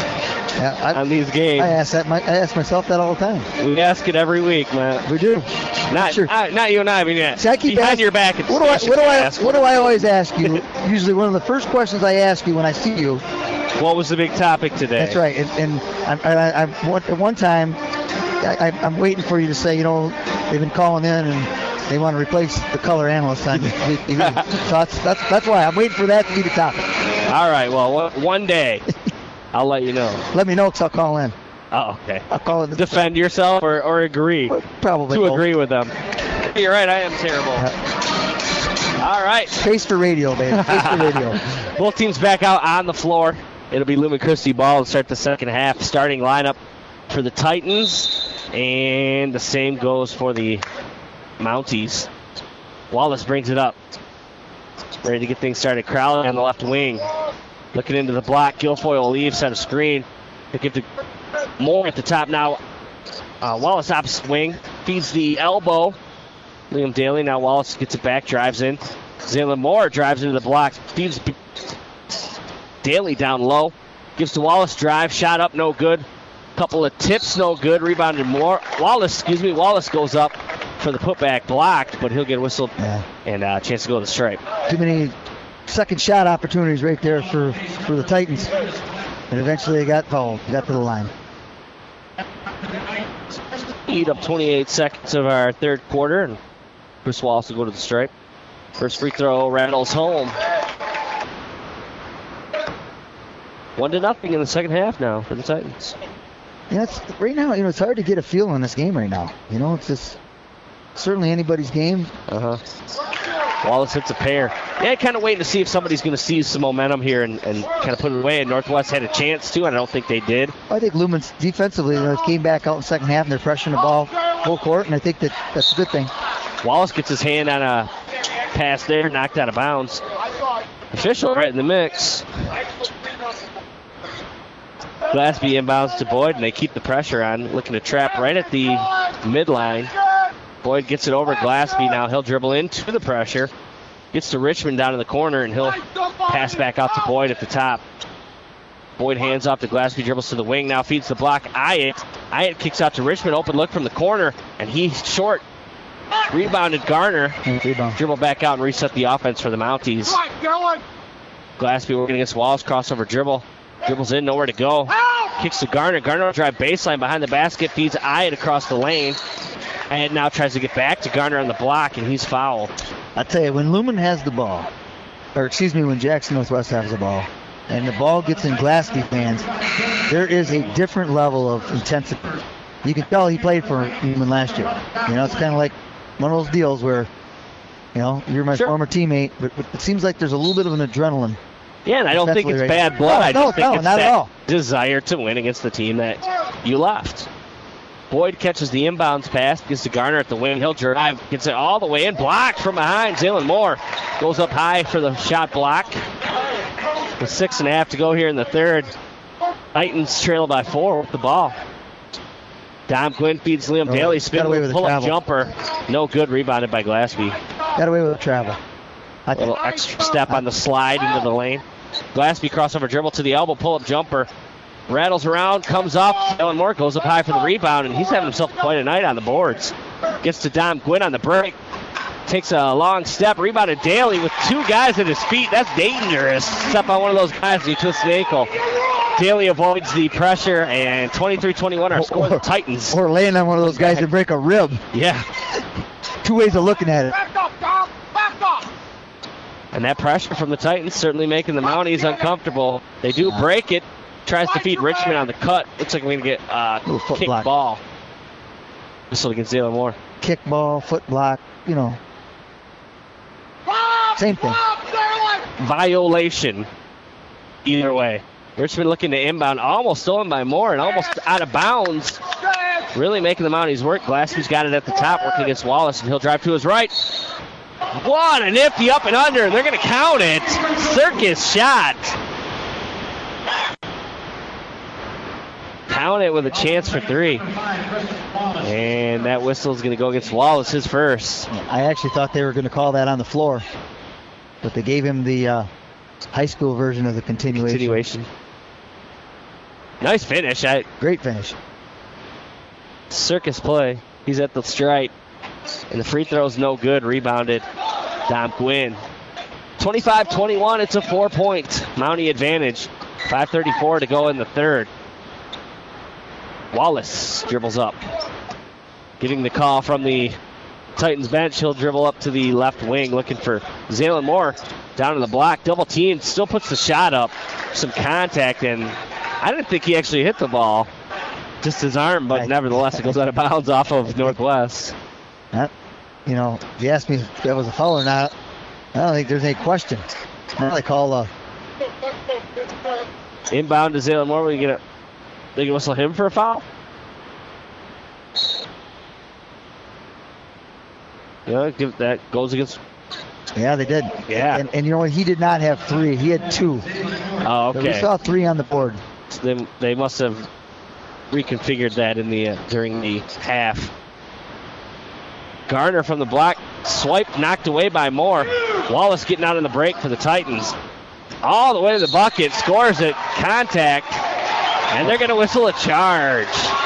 on these games? I ask myself that all the time. We ask it every week, Matt. We do. Not you and I, but yeah. See, I keep behind your back. What do I always ask you? Usually one of the first questions I ask you when I see you. What was the big topic today? That's right. And at one time, I'm waiting for you to say, they've been calling in and they want to replace the color analyst on TV. So that's why I'm waiting for that to be the topic. All right. Well, one day I'll let you know. Let me know because I'll call in. Oh, okay. I'll call in. Defend yourself or agree? Probably to both. Agree with them. You're right. I am terrible. All right. Face for radio, baby. Face for radio. Both teams back out on the floor. It'll be Lumen Christi ball to start the second half. Starting lineup for the Titans, and the same goes for the Mounties. Wallace brings it up. Ready to get things started. Crowley on the left wing. Looking into the block. Guilfoyle leaves, set a screen. They give to Moore at the top now. Wallace opposite wing. Feeds the elbow. Liam Daly. Now Wallace gets it back. Drives in. Zaylen Moore drives into the block. Feeds Daly down low. Gives to Wallace. Drive. Shot up. No good. Couple of tips. No good. Rebounded Moore. Wallace goes up for the putback, blocked, but he'll get whistled and a chance to go to the stripe. Too many second shot opportunities right there for the Titans. And eventually they got fouled. Got to the line. Eat up 28 seconds of our third quarter, and Chris Wallace will go to the stripe. First free throw rattles home. 1-0 in the second half now for the Titans. Yeah, right now, it's hard to get a feel on this game right now. It's just certainly anybody's game. Wallace hits a pair. Yeah, kind of waiting to see if somebody's going to seize some momentum here and kind of put it away. And Northwest had a chance to, and I don't think they did. I think Lumen's defensively came back out in the second half, and they're pressuring the ball full court, and I think that's a good thing. Wallace gets his hand on a pass there, knocked out of bounds. Official right in the mix. Glassby inbounds to Boyd, and they keep the pressure on, looking to trap right at the midline. Boyd gets it over Glassby. Now he'll dribble into the pressure. Gets to Richmond down in the corner, and he'll pass back out to Boyd at the top. Boyd hands off to Glassby, dribbles to the wing, now feeds the block. Ayatt kicks out to Richmond, open look from the corner, and he's short. Rebounded Garner. Dribble back out and reset the offense for the Mounties. Glassby working against Wallace, crossover dribble. Dribbles in, nowhere to go. Kicks to Garner. Garner will drive baseline behind the basket, feeds Ayatt across the lane. And now tries to get back to Garner on the block, and he's fouled. I tell you, when Lumen has the ball, when Jackson Northwest has the ball, and the ball gets in Glassby's hands, there is a different level of intensity. You can tell he played for Lumen last year. It's kind of like one of those deals where, you're my former teammate, but it seems like there's a little bit of an adrenaline. Yeah, and I don't think it's bad blood. I just think it's not that at all. Desire to win against the team that you left. Boyd catches the inbounds pass, gets to Garner at the wing. He'll drive, gets it all the way in, blocked from behind. Zaylen Moore goes up high for the shot block. With 6.5 to go here in the third. Titans trail by 4 with the ball. Dom Gwynn feeds Liam Daly, spin pull-up jumper. No good, rebounded by Glassby. Got away with the travel. A little extra step on the slide into the lane. Glassby crossover dribble to the elbow, pull-up jumper. Rattles around, comes up. Zaylen Moore goes up high for the rebound, and he's having himself quite a night on the boards. Gets to Dom Gwynn on the break. Takes a long step, rebounded Daly with 2 guys at his feet. That's dangerous. Step on one of those guys, and he twists the ankle. Daly avoids the pressure, and 23-21 our score, the Titans. Or laying on one of those guys to break a rib. Yeah. 2 ways of looking at it. And that pressure from the Titans certainly making the Mounties uncomfortable. They do break it. Tries to feed Richmond on the cut. Looks like we're going to get kick block. ball. Whistle against Zaylen Moore. Kick ball, foot block, same thing. Violation. Either way. Richmond looking to inbound. Almost stolen by Moore and almost out of bounds. Really making the Mounties work. Glassby's got it at the top, working against Wallace, and he'll drive to his right. What a nifty up and under, and they're going to count it. Circus shot. Count it with a chance for 3. And that whistle is going to go against Wallace, his first. I actually thought they were going to call that on the floor, but they gave him the high school version of the continuation. Nice finish. Great finish. Circus play. He's at the stripe. And the free throw's no good. Rebounded. Dom Gwynn. 25-21. It's a 4-point Mountie advantage. 5:34 to go in the third. Wallace dribbles up. Getting the call from the Titans bench. He'll dribble up to the left wing looking for Zaylen Moore. Down in the block. Double team. Still puts the shot up. Some contact. And I didn't think he actually hit the ball. Just his arm, but nevertheless, it goes out of bounds off of Northwest. If you ask me if that was a foul or not, I don't think there's any question. Now they call inbound to Zaylen Moore. They can whistle him for a foul? That goes against. Yeah, they did. Yeah. And you know what? He did not have 3. He had 2. Oh, okay. So we saw 3 on the board. So they must have reconfigured that in the during the half. Garner from the block, swipe knocked away by Moore. Wallace getting out on the break for the Titans. All the way to the bucket, scores it, contact, and they're going to whistle a charge.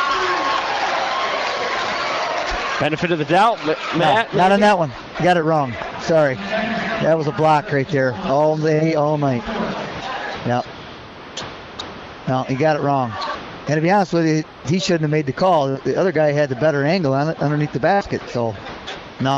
Benefit of the doubt, Matt? No, not on that one. You got it wrong. Sorry. That was a block right there. All day, all night. No, you got it wrong. And to be honest with you, he shouldn't have made the call. The other guy had the better angle on it underneath the basket. So, no.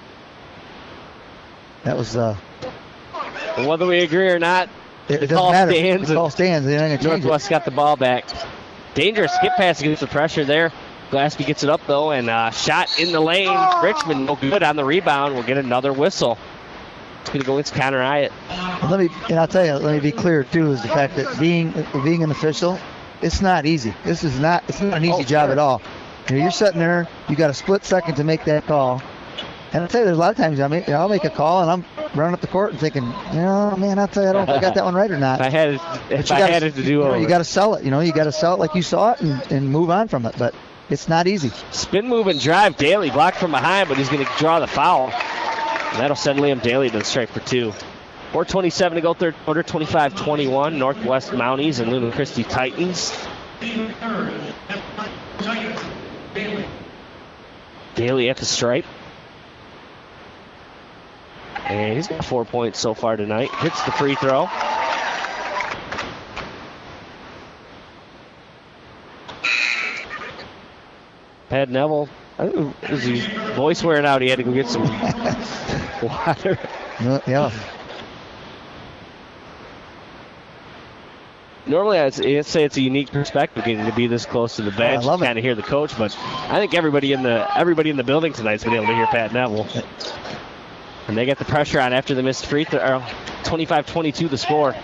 That was... Whether we agree or not, the call stands. The call stands. Northwest got the ball back. Dangerous skip pass against the pressure there. Glassby gets it up, though, and shot in the lane. Richmond no good on the rebound. We'll get another whistle. It's going to go against Connor Hyatt. I'll tell you, let me be clear, too, is the fact that being an official, it's not easy. It's not an easy job at all. You're sitting there, you got a split second to make that call. And I'll tell you, there's a lot of times I'll make a call and I'm running up the court and thinking, man, I'll tell you, I don't know if I got that one right or not. If I had it to do over. You got to sell it. You got to sell it like you saw it and move on from it. But it's not easy. Spin, move, and drive. Daly blocked from behind, but he's going to draw the foul. And that'll send Liam Daly to the strike for 2. 4:27 to go third quarter. 25-21. Northwest Mounties and Lumen Christi Titans. Daly at the stripe. And he's got 4 points so far tonight. Hits the free throw. Pat Neville, is his voice wearing out? He had to go get some water. Yeah. Normally, I'd say it's a unique perspective getting to be this close to the bench, kind of hear the coach. But I think everybody in the building tonight's been able to hear Pat Neville. And they get the pressure on after the missed free throw. 25-22 the score.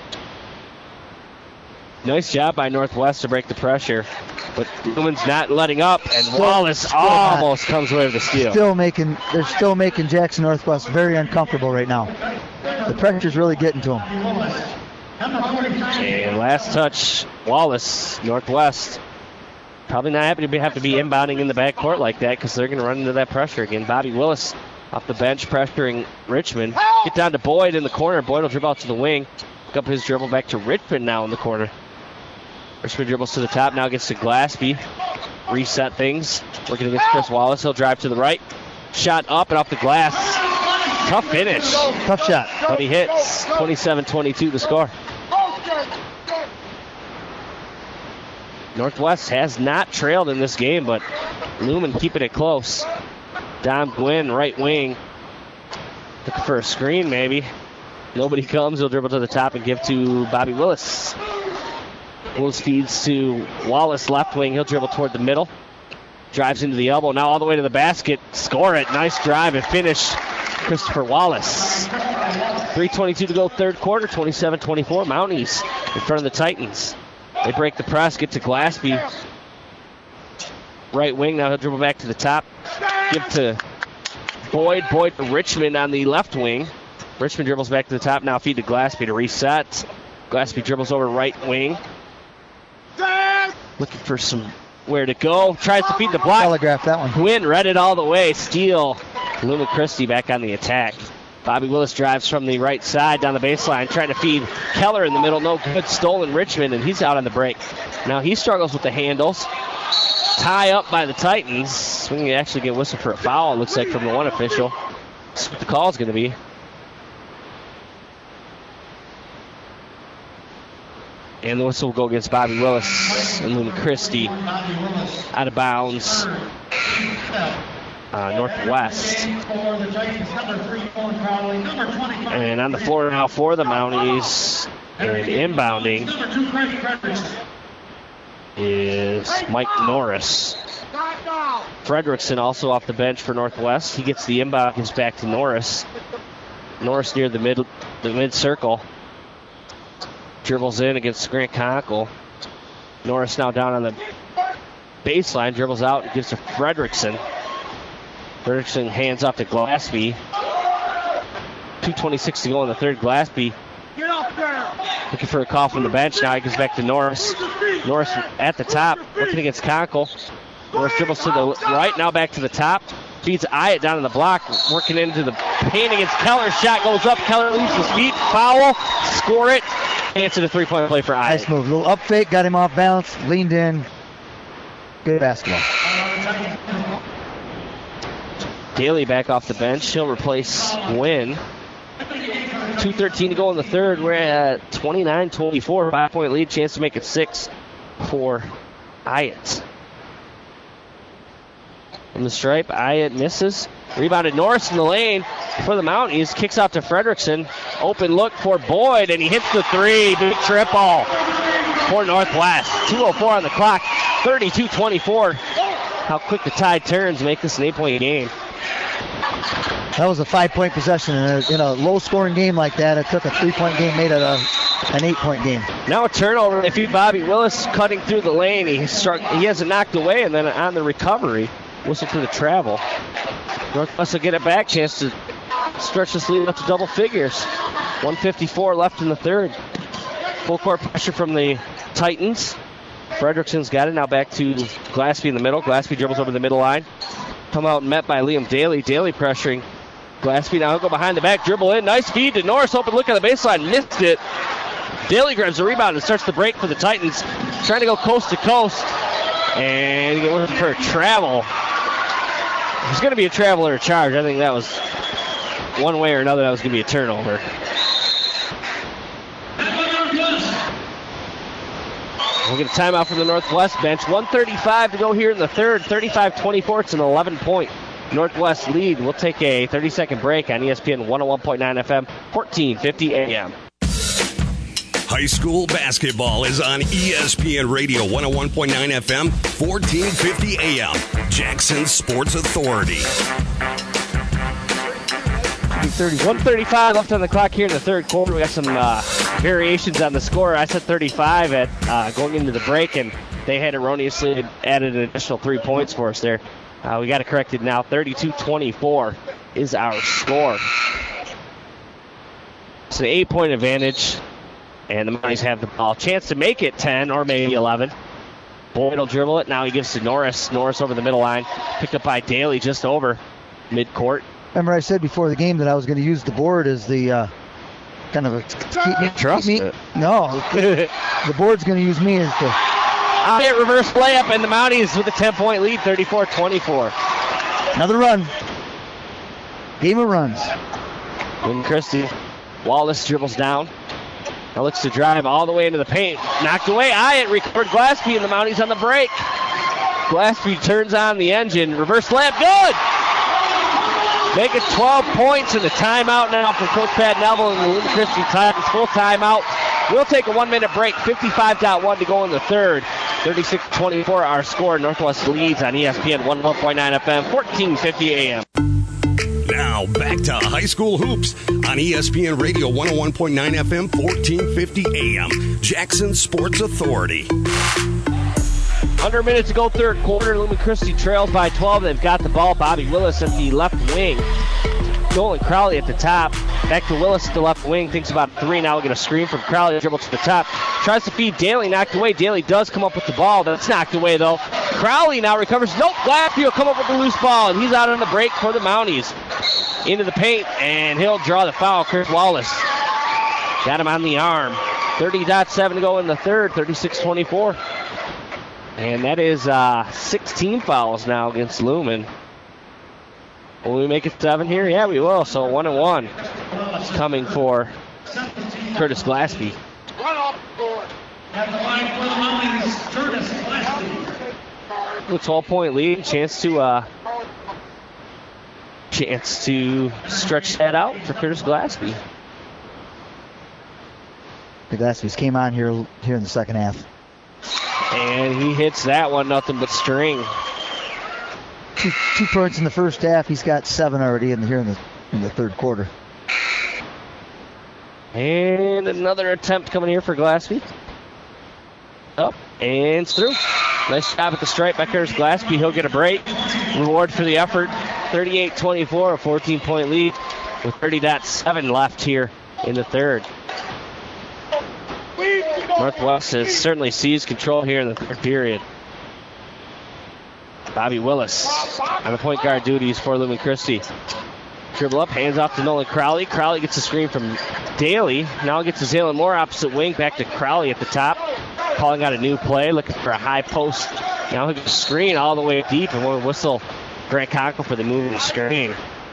Nice job by Northwest to break the pressure. But Lumen's not letting up, and Wallace almost comes away with the steal. They're still making Jackson Northwest very uncomfortable right now. The pressure's really getting to them. And last touch, Wallace, Northwest. Probably not happy to have to be inbounding in the backcourt like that because they're going to run into that pressure again. Bobby Willis off the bench pressuring Richmond. Get down to Boyd in the corner. Boyd will dribble out to the wing. Pick up his dribble back to Richmond now in the corner. Richmond dribbles to the top, now gets to Glassby. Reset things. Working against Chris Wallace. He'll drive to the right. Shot up and off the glass. Tough finish. Tough shot. But he hits. 27-22 the score. Northwest has not trailed in this game, but Lumen keeping it close. Dom Gwynn, right wing. Looking for a screen, maybe. Nobody comes. He'll dribble to the top and give to Bobby Willis. Willis feeds to Wallace, left wing. He'll dribble toward the middle. Drives into the elbow. Now all the way to the basket. Score it. Nice drive and finish. Christopher Wallace. 3:22 to go, third quarter. 27-24. Mounties in front of the Titans. They break the press. Get to Glaspie. Right wing. Now he'll dribble back to the top. Give to Boyd. Boyd to Richmond on the left wing. Richmond dribbles back to the top. Now feed to Glaspie to reset. Glaspie dribbles over right wing. Looking for somewhere to go. Tries to feed the block. Telegraph that one. Quinn read it all the way. Steal. Lumen Christie back on the attack. Bobby Willis drives from the right side down the baseline, trying to feed Keller in the middle. No good. Stolen Richmond, and he's out on the break. Now he struggles with the handles. Tie up by the Titans. We can actually get whistled for a foul, it looks like, from the one official. That's what the call is going to be. And the whistle will go against Bobby Willis and Lumen Christie. Out of bounds. Northwest. And on the floor now for the Mounties. And inbounding is Mike Norris. Fredrickson also off the bench for Northwest. He gets the inbound, gives back to Norris. Norris near the mid circle. Dribbles in against Grant Conkle. Norris now down on the baseline, dribbles out and gives to Fredrickson. Fredrickson hands off to Glaspie. 2:26 to go in the third. Glaspie looking for a call from the bench. Now he goes back to Norris. Norris at the top, looking against Conkle. Norris dribbles to the right, now back to the top. Feeds Ayatt down in the block, working into the paint against Keller. Shot goes up. Keller leaves his feet. Foul. Score it. Answer the three-point play for Ayatt. Nice move. A little up fake, got him off balance, leaned in. Good basketball. Daly back off the bench. He'll replace Wynn. 2:13 to go in the third. We're at 29-24. 5-point lead. Chance to make it 6 for Ayatt. From the stripe, Ayatt misses. Rebounded Norris in the lane for the Mounties. Kicks out to Fredrickson. Open look for Boyd, and he hits the three. Big triple for Northwest. 2:04 on the clock. 32-24. How quick the tide turns. Make this an 8-point game. That was a 5-point possession. In a low-scoring game like that, it took a 3-point game, made it an 8-point game. Now a turnover. They feed Bobby Willis cutting through the lane. He has it knocked away, and then on the recovery, whistle to the travel. Northwest will get it back. Chance to stretch this lead up to double figures. 1:54 left in the third. Full court pressure from the Titans. Fredrickson's got it. Now back to Glaspie in the middle. Glaspie dribbles over the middle line. Come out and met by Liam Daly. Daly pressuring Glaspie. Now he'll go behind the back. Dribble in. Nice feed to Norris. Open look at the baseline. Missed it. Daly grabs the rebound and starts the break for the Titans. Trying to go coast to coast. And he went for a travel. There's going to be a travel or a charge. I think that was one way or another. That was going to be a turnover. We'll get a timeout from the Northwest bench. 1:35 to go here in the third. 35-24. It's an 11-point Northwest lead. We'll take a 30-second break on ESPN 101.9 FM, 1450 AM. High school basketball is on ESPN Radio 101.9 FM, 1450 AM. Jackson Sports Authority. 1:35 left on the clock here in the third quarter. We got some variations on the score. I said 35 at going into the break, and they had erroneously added an additional 3 points for us there. We got it corrected now. 32-24 is our score. It's an 8-point advantage, and the Mounties have the ball. Chance to make it 10 or maybe 11. Boyd will dribble it. Now he gives to Norris. Norris over the middle line. Picked up by Daly just over midcourt. Remember I said before the game that I was going to use the board as the kind of a Trust it. No, the board's going to use me as the... Out here, reverse layup, and the Mounties with a 10-point lead, 34-24. Another run. Game of runs. Wynn Christie. Wallace dribbles down. Now looks to drive all the way into the paint. Knocked away. Ayatt recovered Glaspie, and the Mounties on the break. Glaspie turns on the engine. Reverse layup. Good! Make it 12 points and a timeout now for Coach Pat Neville and the Luna Christie Titans. Full timeout. We'll take a 1-minute break. 55.1 to go in the third. 36-24 our score. Northwest leads on ESPN 101.9 FM, 1450 AM. Now back to high school hoops on ESPN Radio 101.9 FM, 1450 AM. Jackson Sports Authority. Under a minute to go third quarter. Lumen Christie trails by 12. They've got the ball. Bobby Willis at the left wing. Nolan Crowley at the top. Back to Willis at the left wing. Thinks about three. Now we'll get a screen from Crowley. Dribble to the top. Tries to feed Daly. Knocked away. Daly does come up with the ball. That's knocked away, though. Crowley now recovers. Nope. Glassby will come up with the loose ball, and he's out on the break for the Mounties. Into the paint, and he'll draw the foul. Chris Wallace got him on the arm. 30.7 to go in the third. 36-24. And that is 16 fouls now against Lumen. Will we make it 7 here? Yeah, we will. So 1-1 is coming for Curtis Glassby. Run off the board. At the line for the Mounties, Curtis Glassby. A 12-point lead. Chance to stretch that out for Curtis Glassby. The Glassby's came on here in the second half. And he hits that one, nothing but string. Two points in the first half. He's got 7 already in the third quarter. And another attempt coming here for Glassby. Up and it's through. Nice job at the stripe by Curtis Glassby. He'll get a break. Reward for the effort. 38-24, a 14-point lead with 30.7 left here in the third. Northwest has certainly seized control here in the third period. Bobby Willis on the point guard duties for Lumen Christie. Dribble up, hands off to Nolan Crowley. Crowley gets a screen from Daly. Now gets to Zaylen Moore opposite wing. Back to Crowley at the top. Calling out a new play, looking for a high post. Now he'll get a screen all the way deep, and we'll whistle Grant Conkle for the moving screen.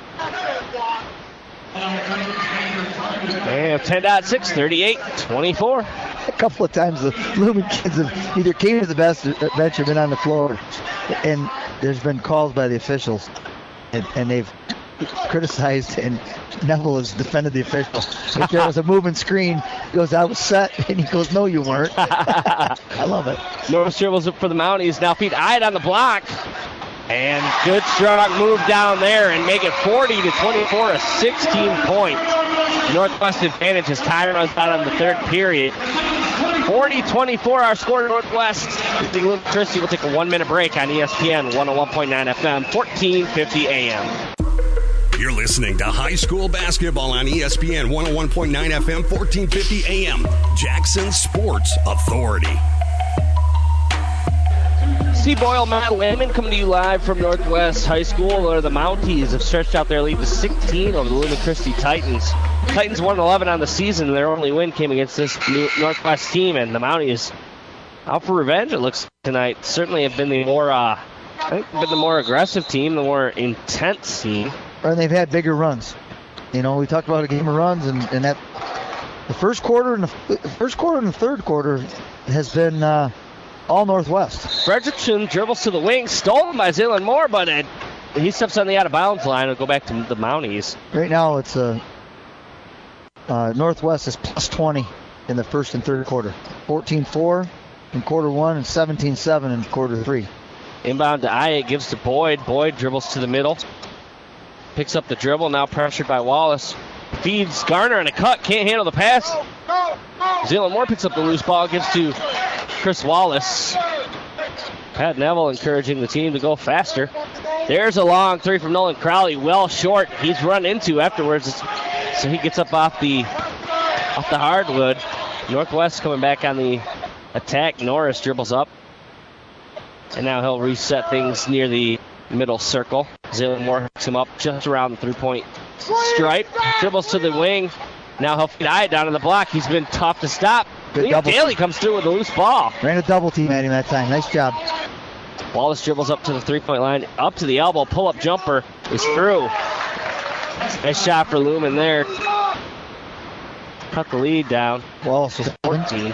And 10.6, 38-24. A couple of times the Lumen kids have either came to the bench or been on the floor, and there's been calls by the officials, and they've criticized, and Neville has defended the official. If there was a moving screen, he goes, I was set, and he goes, no, you weren't. I love it. Norris dribbles up for the Mounties. Now feed Ide on the block. And good strong move down there and make it 40-24, a 16-point Northwest advantage as time runs out on the third period. 40-24 our score. Northwest. Lumen Christie will take a 1-minute break on ESPN 101.9 FM, 1450 AM. You're listening to high school basketball on ESPN 101.9 FM, 1450 AM. Jackson Sports Authority. Steve Boyle, Matt Lehman coming to you live from Northwest High School, where the Mounties have stretched out their lead to 16 over the Lumen Christie Titans. Titans 1-11 on the season. Their only win came against this Northwest team, and the Mounties out for revenge, it looks, tonight. Certainly have been the more, aggressive team, the more intense team. And they've had bigger runs. You know, we talked about a game of runs, and that the first quarter and the third quarter has been all Northwest. Frederickson dribbles to the wing, stolen by Zaylen Moore, but he steps on the out-of-bounds line. It'll go back to the Mounties. Right now, it's Northwest is plus 20 in the first and third quarter. 14-4 in quarter one and 17-7 in quarter three. Inbound to Aya, gives to Boyd. Boyd dribbles to the middle. Picks up the dribble, now pressured by Wallace. Feeds Garner in a cut, can't handle the pass. Zaylen Moore picks up the loose ball, gives to Chris Wallace. Pat Neville encouraging the team to go faster. There's a long three from Nolan Crowley, well short. He's run into afterwards, so he gets up off the hardwood. Northwest coming back on the attack. Norris dribbles up, and now he'll reset things near the middle circle. Zaylen Moore hooks him up just around the three-point stripe. Dribbles to the wing. Now he'll feed Ide down on the block. He's been tough to stop. Daly comes through with a loose ball. Ran a double team at him that time. Nice job. Wallace dribbles up to the three-point line. Up to the elbow. Pull-up jumper is through. Nice shot for Lumen there. Cut the lead down. Wallace was 14.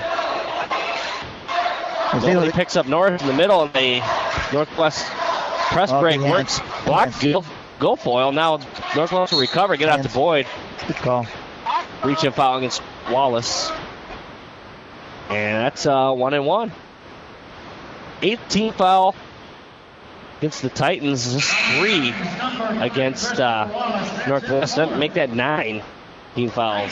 Nobody picks up North in the middle, and the Northwest press break works. Block Guilfoyle. Now Northwest will recover, get out to Boyd. Good call. Reach and foul against Wallace. And that's 1-1. 18 foul against the Titans. Just 3 against Northwest. That make that 9 team fouls.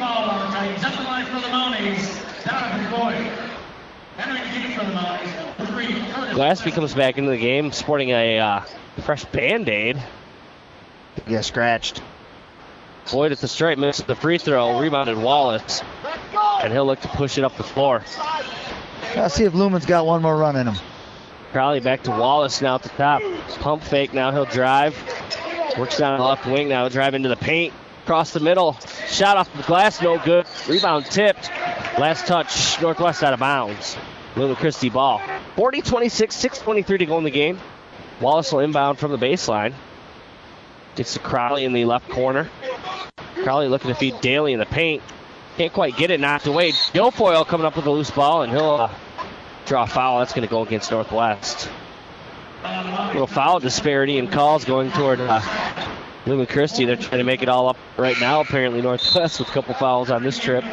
Glassby comes back into the game sporting a fresh Band-Aid. Yeah, scratched. Boyd at the stripe, misses the free throw. Rebounded Wallace. And he'll look to push it up the floor. Let's see if Lumen's got one more run in him. Crowley back to Wallace now at the top. Pump fake, now he'll drive. Works down the left wing, now drive into the paint. Across the middle. Shot off the glass, no good. Rebound tipped. Last touch, Northwest out of bounds. Lumen Christi ball. 40-26, 6:23 to go in the game. Wallace will inbound from the baseline. Gets to Crowley in the left corner. Crowley looking to feed Daly in the paint. Can't quite get it, knocked away. Guilfoyle coming up with a loose ball, and he'll draw a foul. That's going to go against Northwest. A little foul disparity in calls going toward Lumen Christi. They're trying to make it all up right now, apparently, Northwest, with a couple fouls on this trip.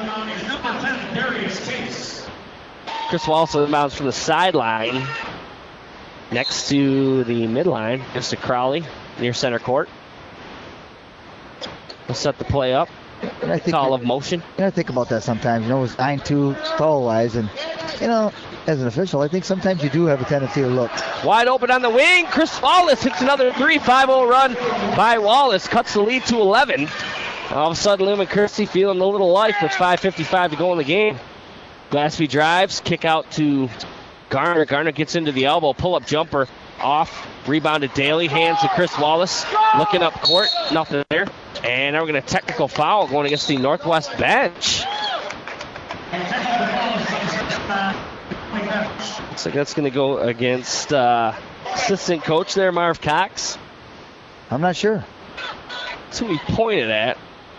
Chris Wallace inbounds from the sideline next to the midline. Gives to Crowley near center court. We'll set the play up. And I think Call of motion. I think about that sometimes. You know, it's 9-2 foul-wise. And, you know, as an official, I think sometimes you do have a tendency to look. Wide open on the wing. Chris Wallace hits another 3. 5-0 run by Wallace. Cuts the lead to 11. All of a sudden, Lumen Christi feeling a little life with 5:55 to go in the game. Glassby drives. Kick out to Garner. Garner gets into the elbow. Pull-up jumper off. Rebounded Daly. Hands to Chris Wallace. Looking up court. Nothing there. And now we're going to technical foul going against the Northwest bench. Looks like that's going to go against assistant coach there, Marv Cox. I'm not sure. That's who he pointed at.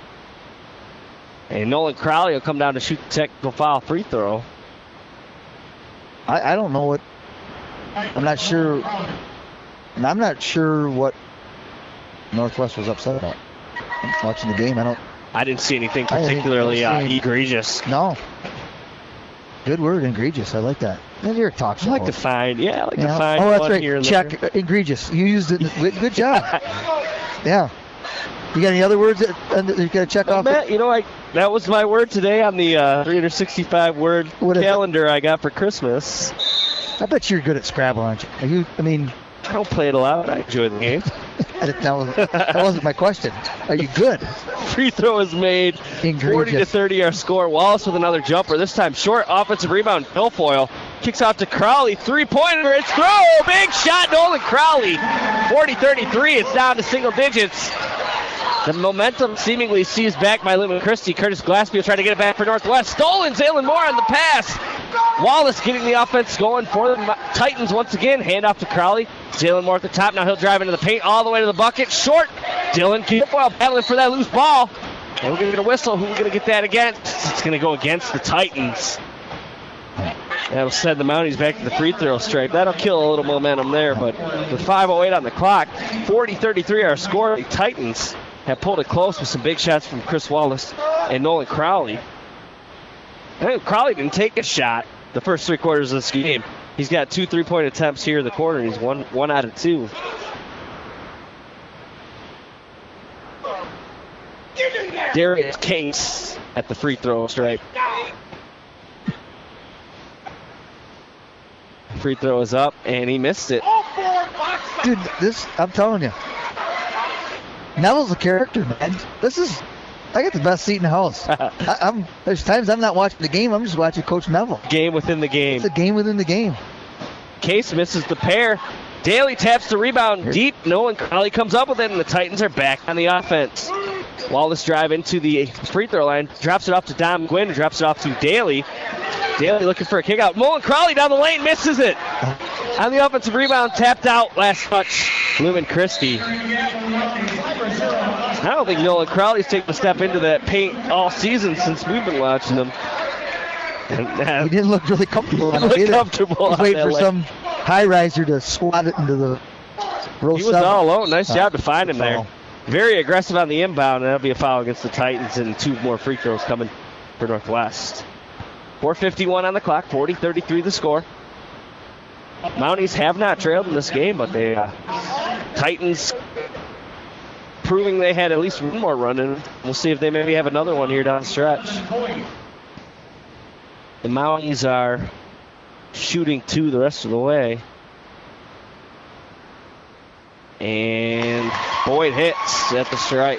And Nolan Crowley will come down to shoot the technical foul free throw. I don't know what. I'm not sure. I'm not sure what Northwest was upset about. I'm watching the game. I didn't see anything particularly egregious. No. Good word, egregious. I like that. And you're talking. I like to find. Yeah, I like to find. Oh, that's one right. Here and Check. there. Egregious. You used it. Good job. Yeah. You got any other words that you got to check off? Matt, you know, that was my word today on the 365 word calendar I got for Christmas. I bet you're good at Scrabble, aren't you? I don't play it a lot. I enjoy the game. That wasn't my question. Are you good? Free throw is made. 40-30 our score. Wallace with another jumper. This time short. Offensive rebound. Guilfoyle kicks out to Crowley. 3-pointer. It's through. Big shot. Nolan Crowley. 40-33. It's down to single digits. The momentum seemingly seized back by Lumen Christi. Curtis Glassby will try to get it back for Northwest. Stolen. Zaylen Moore on the pass. Wallace getting the offense going for the Titans once again. Hand off to Crowley. Zaylen Moore at the top. Now he'll drive into the paint all the way to the bucket. Short. Dylan Guilfoyle battling for that loose ball. And we're going to get a whistle. Who are we going to get that against? It's going to go against the Titans. That'll send the Mounties back to the free throw stripe. That'll kill a little momentum there. But with 5:08 on the clock, 40-33 our score. The Titans have pulled it close with some big shots from Chris Wallace and Nolan Crowley. I think Crowley didn't take a shot the first 3 quarters of this game. He's got 2 3-point attempts here in the corner. He's one out of 2. Darius Case at the free throw stripe. Free throw is up, and he missed it. Dude, I'm telling you. Neville's a character, man. I got the best seat in the house. There's times I'm not watching the game. I'm just watching Coach Neville. Game within the game. It's a game within the game. Case misses the pair. Daly taps the rebound deep. Nolan Crowley comes up with it, and the Titans are back on the offense. Wallace drive into the free throw line. Drops it off to Dom Gwynn. Drops it off to Daly. Daly looking for a kick out. Nolan Crowley down the lane. Misses it. On the offensive rebound. Tapped out. Last touch. Lumen Christi. I don't think Nolan Crowley's taken a step into that paint all season since we've been watching him. He didn't look really comfortable. He looked comfortable. He's waiting for some high riser to swat it into the row. He was all alone. Nice job to find him there. very aggressive on the inbound, and that'll be a foul against the Titans, and 2 more free throws coming for Northwest. 4:51 on the clock, 40-33 the score. Mounties have not trailed in this game, but the Titans proving they had at least one more run in. We'll see if they maybe have another one here down the stretch. The Mounties are shooting 2 the rest of the way. And Boyd hits at the strike.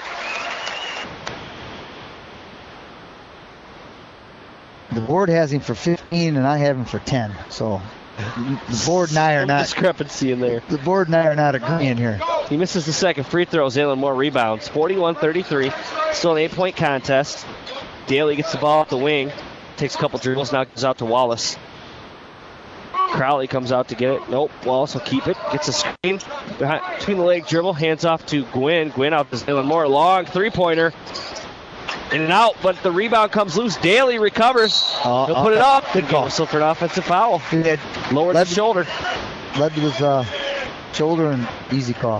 The board has him for 15, and I have him for 10. So the board and I are not discrepancy in there. The board and I are not agreeing here. He misses the second free throw. Zaylen Moore rebounds. 41-33. Still an 8-point contest. Daly gets the ball off the wing. Takes a couple dribbles. Now goes out to Wallace. Crowley comes out to get it. Nope. Wallace will keep it. Gets a screen. Between the leg dribble. Hands off to Gwynn. Gwynn out to Zaylen Moore. Long three-pointer. In and out, but the rebound comes loose. Daly recovers. He'll put it up. Good call. Whistle for an offensive foul. Lowered the shoulder. Led to his shoulder and easy call.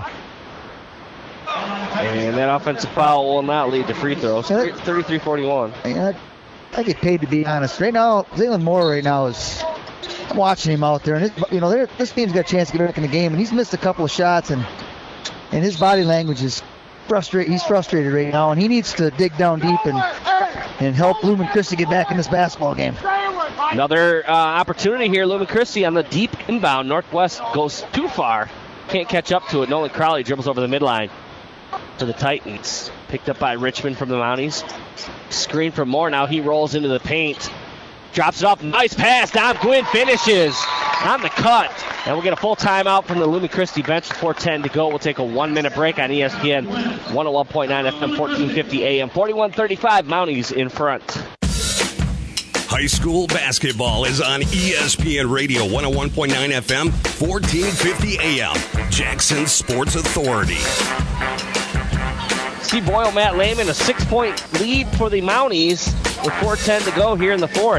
And that offensive foul will not lead to free throws. 33-41. I get paid to be honest. Right now, Zaylen Moore right now is, I'm watching him out there, and this team's got a chance to get back in the game, and he's missed a couple of shots, and his body language is frustrated. He's frustrated right now, and he needs to dig down deep and help Lumen Christi get back in this basketball game. Another opportunity here. Lumen Christi on the deep inbound. Northwest goes too far. Can't catch up to it. Nolan Crowley dribbles over the midline for the Titans. Picked up by Richmond from the Mounties. Screen from Moore. Now he rolls into the paint. Drops it off. Nice pass. Dom Gwynn finishes on the cut. And we'll get a full timeout from the Lumen Christi bench with 4:10 to go. We'll take a 1-minute break on ESPN 101.9 FM, 1450 AM. 41-35, Mounties in front. High school basketball is on ESPN Radio 101.9 FM, 1450 AM. Jackson Sports Authority. Steve Boyle, Matt Lehman, a 6-point lead for the Mounties with 4:10 to go here in the fourth.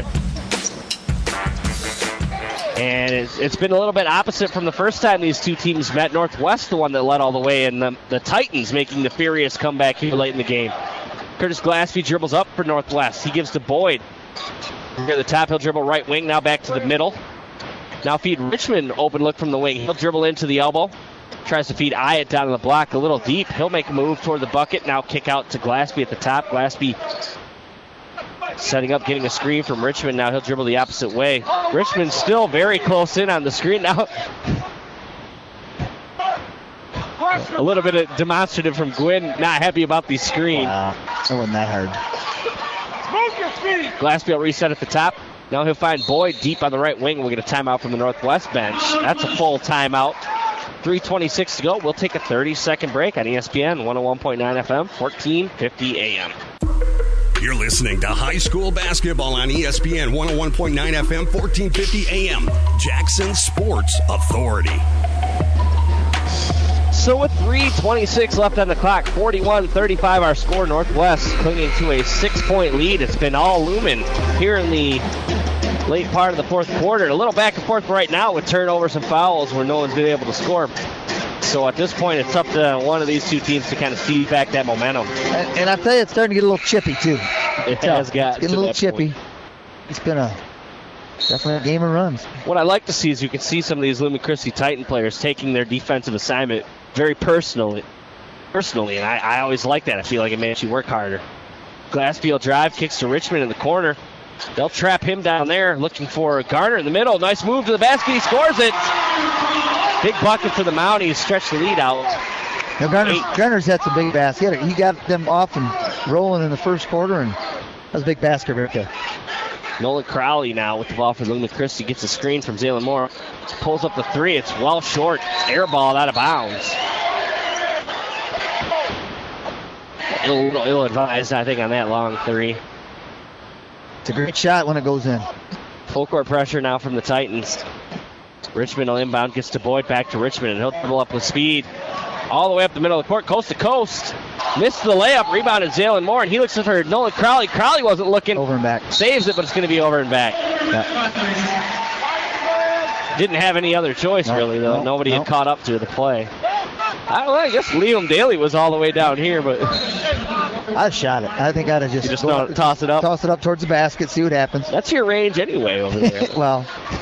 And it's been a little bit opposite from the first time these two teams met. Northwest, the one that led all the way, and the Titans making the furious comeback here late in the game. Curtis Glassby dribbles up for Northwest. He gives to Boyd. Here at the top, he'll dribble right wing, now back to the middle. Now feed Richmond, open look from the wing. He'll dribble into the elbow. Tries to feed Hyatt down the block a little deep. He'll make a move toward the bucket. Now kick out to Glassby at the top. Glassby setting up, getting a screen from Richmond. Now he'll dribble the opposite way. Richmond still very close in on the screen. Now a little bit of demonstrative from Gwynn. Not happy about the screen. That wasn't that hard. Glassby will reset at the top. Now he'll find Boyd deep on the right wing. We'll get a timeout from the Northwest bench. That's a full timeout. 3:26 to go. We'll take a 30-second break on ESPN 101.9 FM, 1450 AM. You're listening to high school basketball on ESPN 101.9 FM, 1450 AM. Jackson Sports Authority. So with 3:26 left on the clock, 41-35 our score. Northwest clinging to a 6-point lead. It's been all Lumen here in the late part of the fourth quarter. A little back and forth right now with turnovers and fouls where no one's been able to score. So at this point, it's up to one of these two teams to kind of feed back that momentum. And I tell you, it's starting to get a little chippy, too. It has got it's getting a little chippy. It's been definitely a game of runs. What I like to see is you can see some of these Lumen Christi Titan players taking their defensive assignment very personally, and I always like that. I feel like it makes you work harder. Glassfield drive, kicks to Richmond in the corner. They'll trap him down there, looking for Garner in the middle. Nice move to the basket. He scores it. Big bucket for the Mounties. Stretch the lead out. Now Garner's had some big baskets. He got them off and rolling in the first quarter, and that was a big basket right there. Nolan Crowley now with the ball for Lumen Christi. Gets a screen from Zaylen Moore. Pulls up the three. It's well short. Air ball out of bounds. A little ill-advised, I think, on that long three. It's a great shot when it goes in. Full court pressure now from the Titans. Richmond will inbound, gets to Boyd, back to Richmond, and he'll dribble up with speed. All the way up the middle of the court, coast to coast. Missed the layup, rebounded Zaylen Moore, and he looks at her. Nolan Crowley. Crowley wasn't looking. Over and back. Saves it, but it's going to be over and back. Yeah. Didn't have any other choice, really, though. Nobody had caught up to the play. I guess Liam Daly was all the way down here, but I shot it. I think I'd have just, toss it up. Toss it up towards the basket, see what happens. That's your range anyway over there. Well.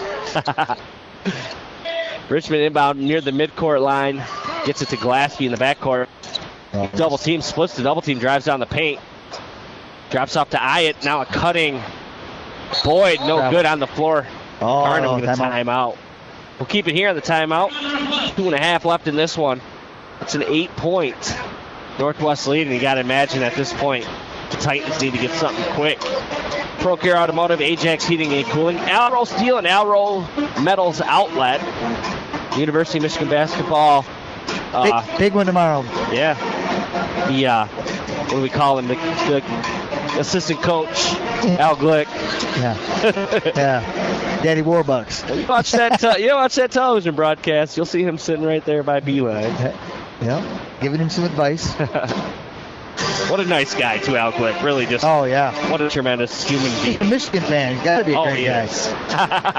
Richmond inbound near the midcourt line. Gets it to Glaspie in the backcourt. Double team, splits the double team, drives down the paint. Drops off to Ayat. Now a cutting. Boyd, no good on the floor. Garner with a timeout. We'll keep it here on the timeout. 2.5 left in this one. It's an 8-point Northwest lead, and you got to imagine at this point the Titans need to get something quick. Procare Automotive, Ajax Heating and Cooling, Alro Steel and Alro Metals Outlet. University of Michigan basketball. Big one tomorrow. Yeah. What do we call him? The assistant coach, Al Glick. Yeah. Yeah. Daddy Warbucks. You watch that television broadcast, you'll see him sitting right there by Beeline. Yeah. Giving him some advice. What a nice guy, too, Al Glick. Really just. Oh, yeah. What a tremendous human being. He's a Michigan fan. He's got to be a great guy.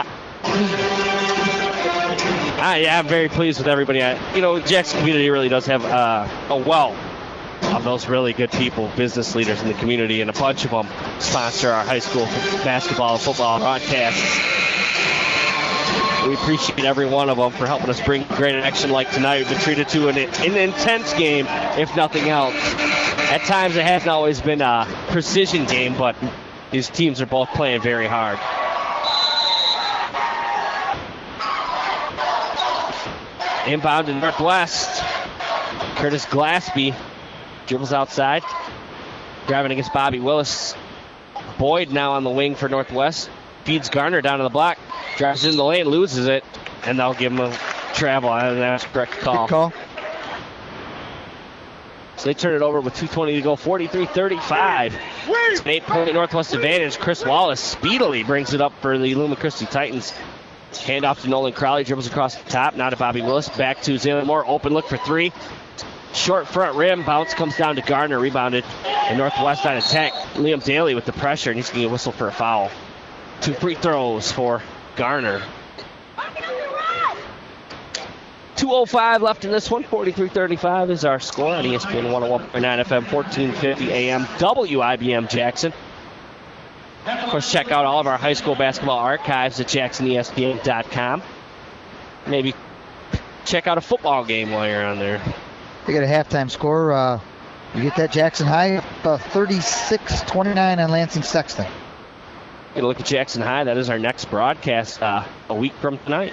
Yeah, I'm very pleased with everybody. Jackson community really does have a wealth of those really good people, business leaders in the community, and a bunch of them sponsor our high school basketball and football broadcasts. We appreciate every one of them for helping us bring great action like tonight. We've been treated to an intense game, if nothing else. At times it hasn't always been a precision game, but these teams are both playing very hard. Inbound to Northwest. Curtis Glaspie dribbles outside. Driving against Bobby Willis. Boyd now on the wing for Northwest. Feeds Garner down to the block. Drives in the lane, loses it. And they'll give him a travel. That's the correct call. Good call. So they turn it over with 2:20 to go. 43-35. It's an 8-point Northwest advantage. Chris Wallace speedily brings it up for the Luma Christi Titans. Hand off to Nolan Crowley, dribbles across the top. Now to Bobby Willis. Back to Zaylen Moore. Open look for three. Short front rim. Bounce comes down to Garner. Rebounded. And Northwest on attack. Liam Daly with the pressure. And he's going to get whistled for a foul. 2 free throws for Garner. 2:05 left in this one. 43-35 is our score on ESPN 101.9 FM, 1450 AM, WIBM Jackson. Of course, check out all of our high school basketball archives at jacksonespn.com. Maybe check out a football game while you're on there. They got a halftime score. You get that Jackson High, 36-29 on Lansing Sexton. Get a look at Jackson High. That is our next broadcast a week from tonight.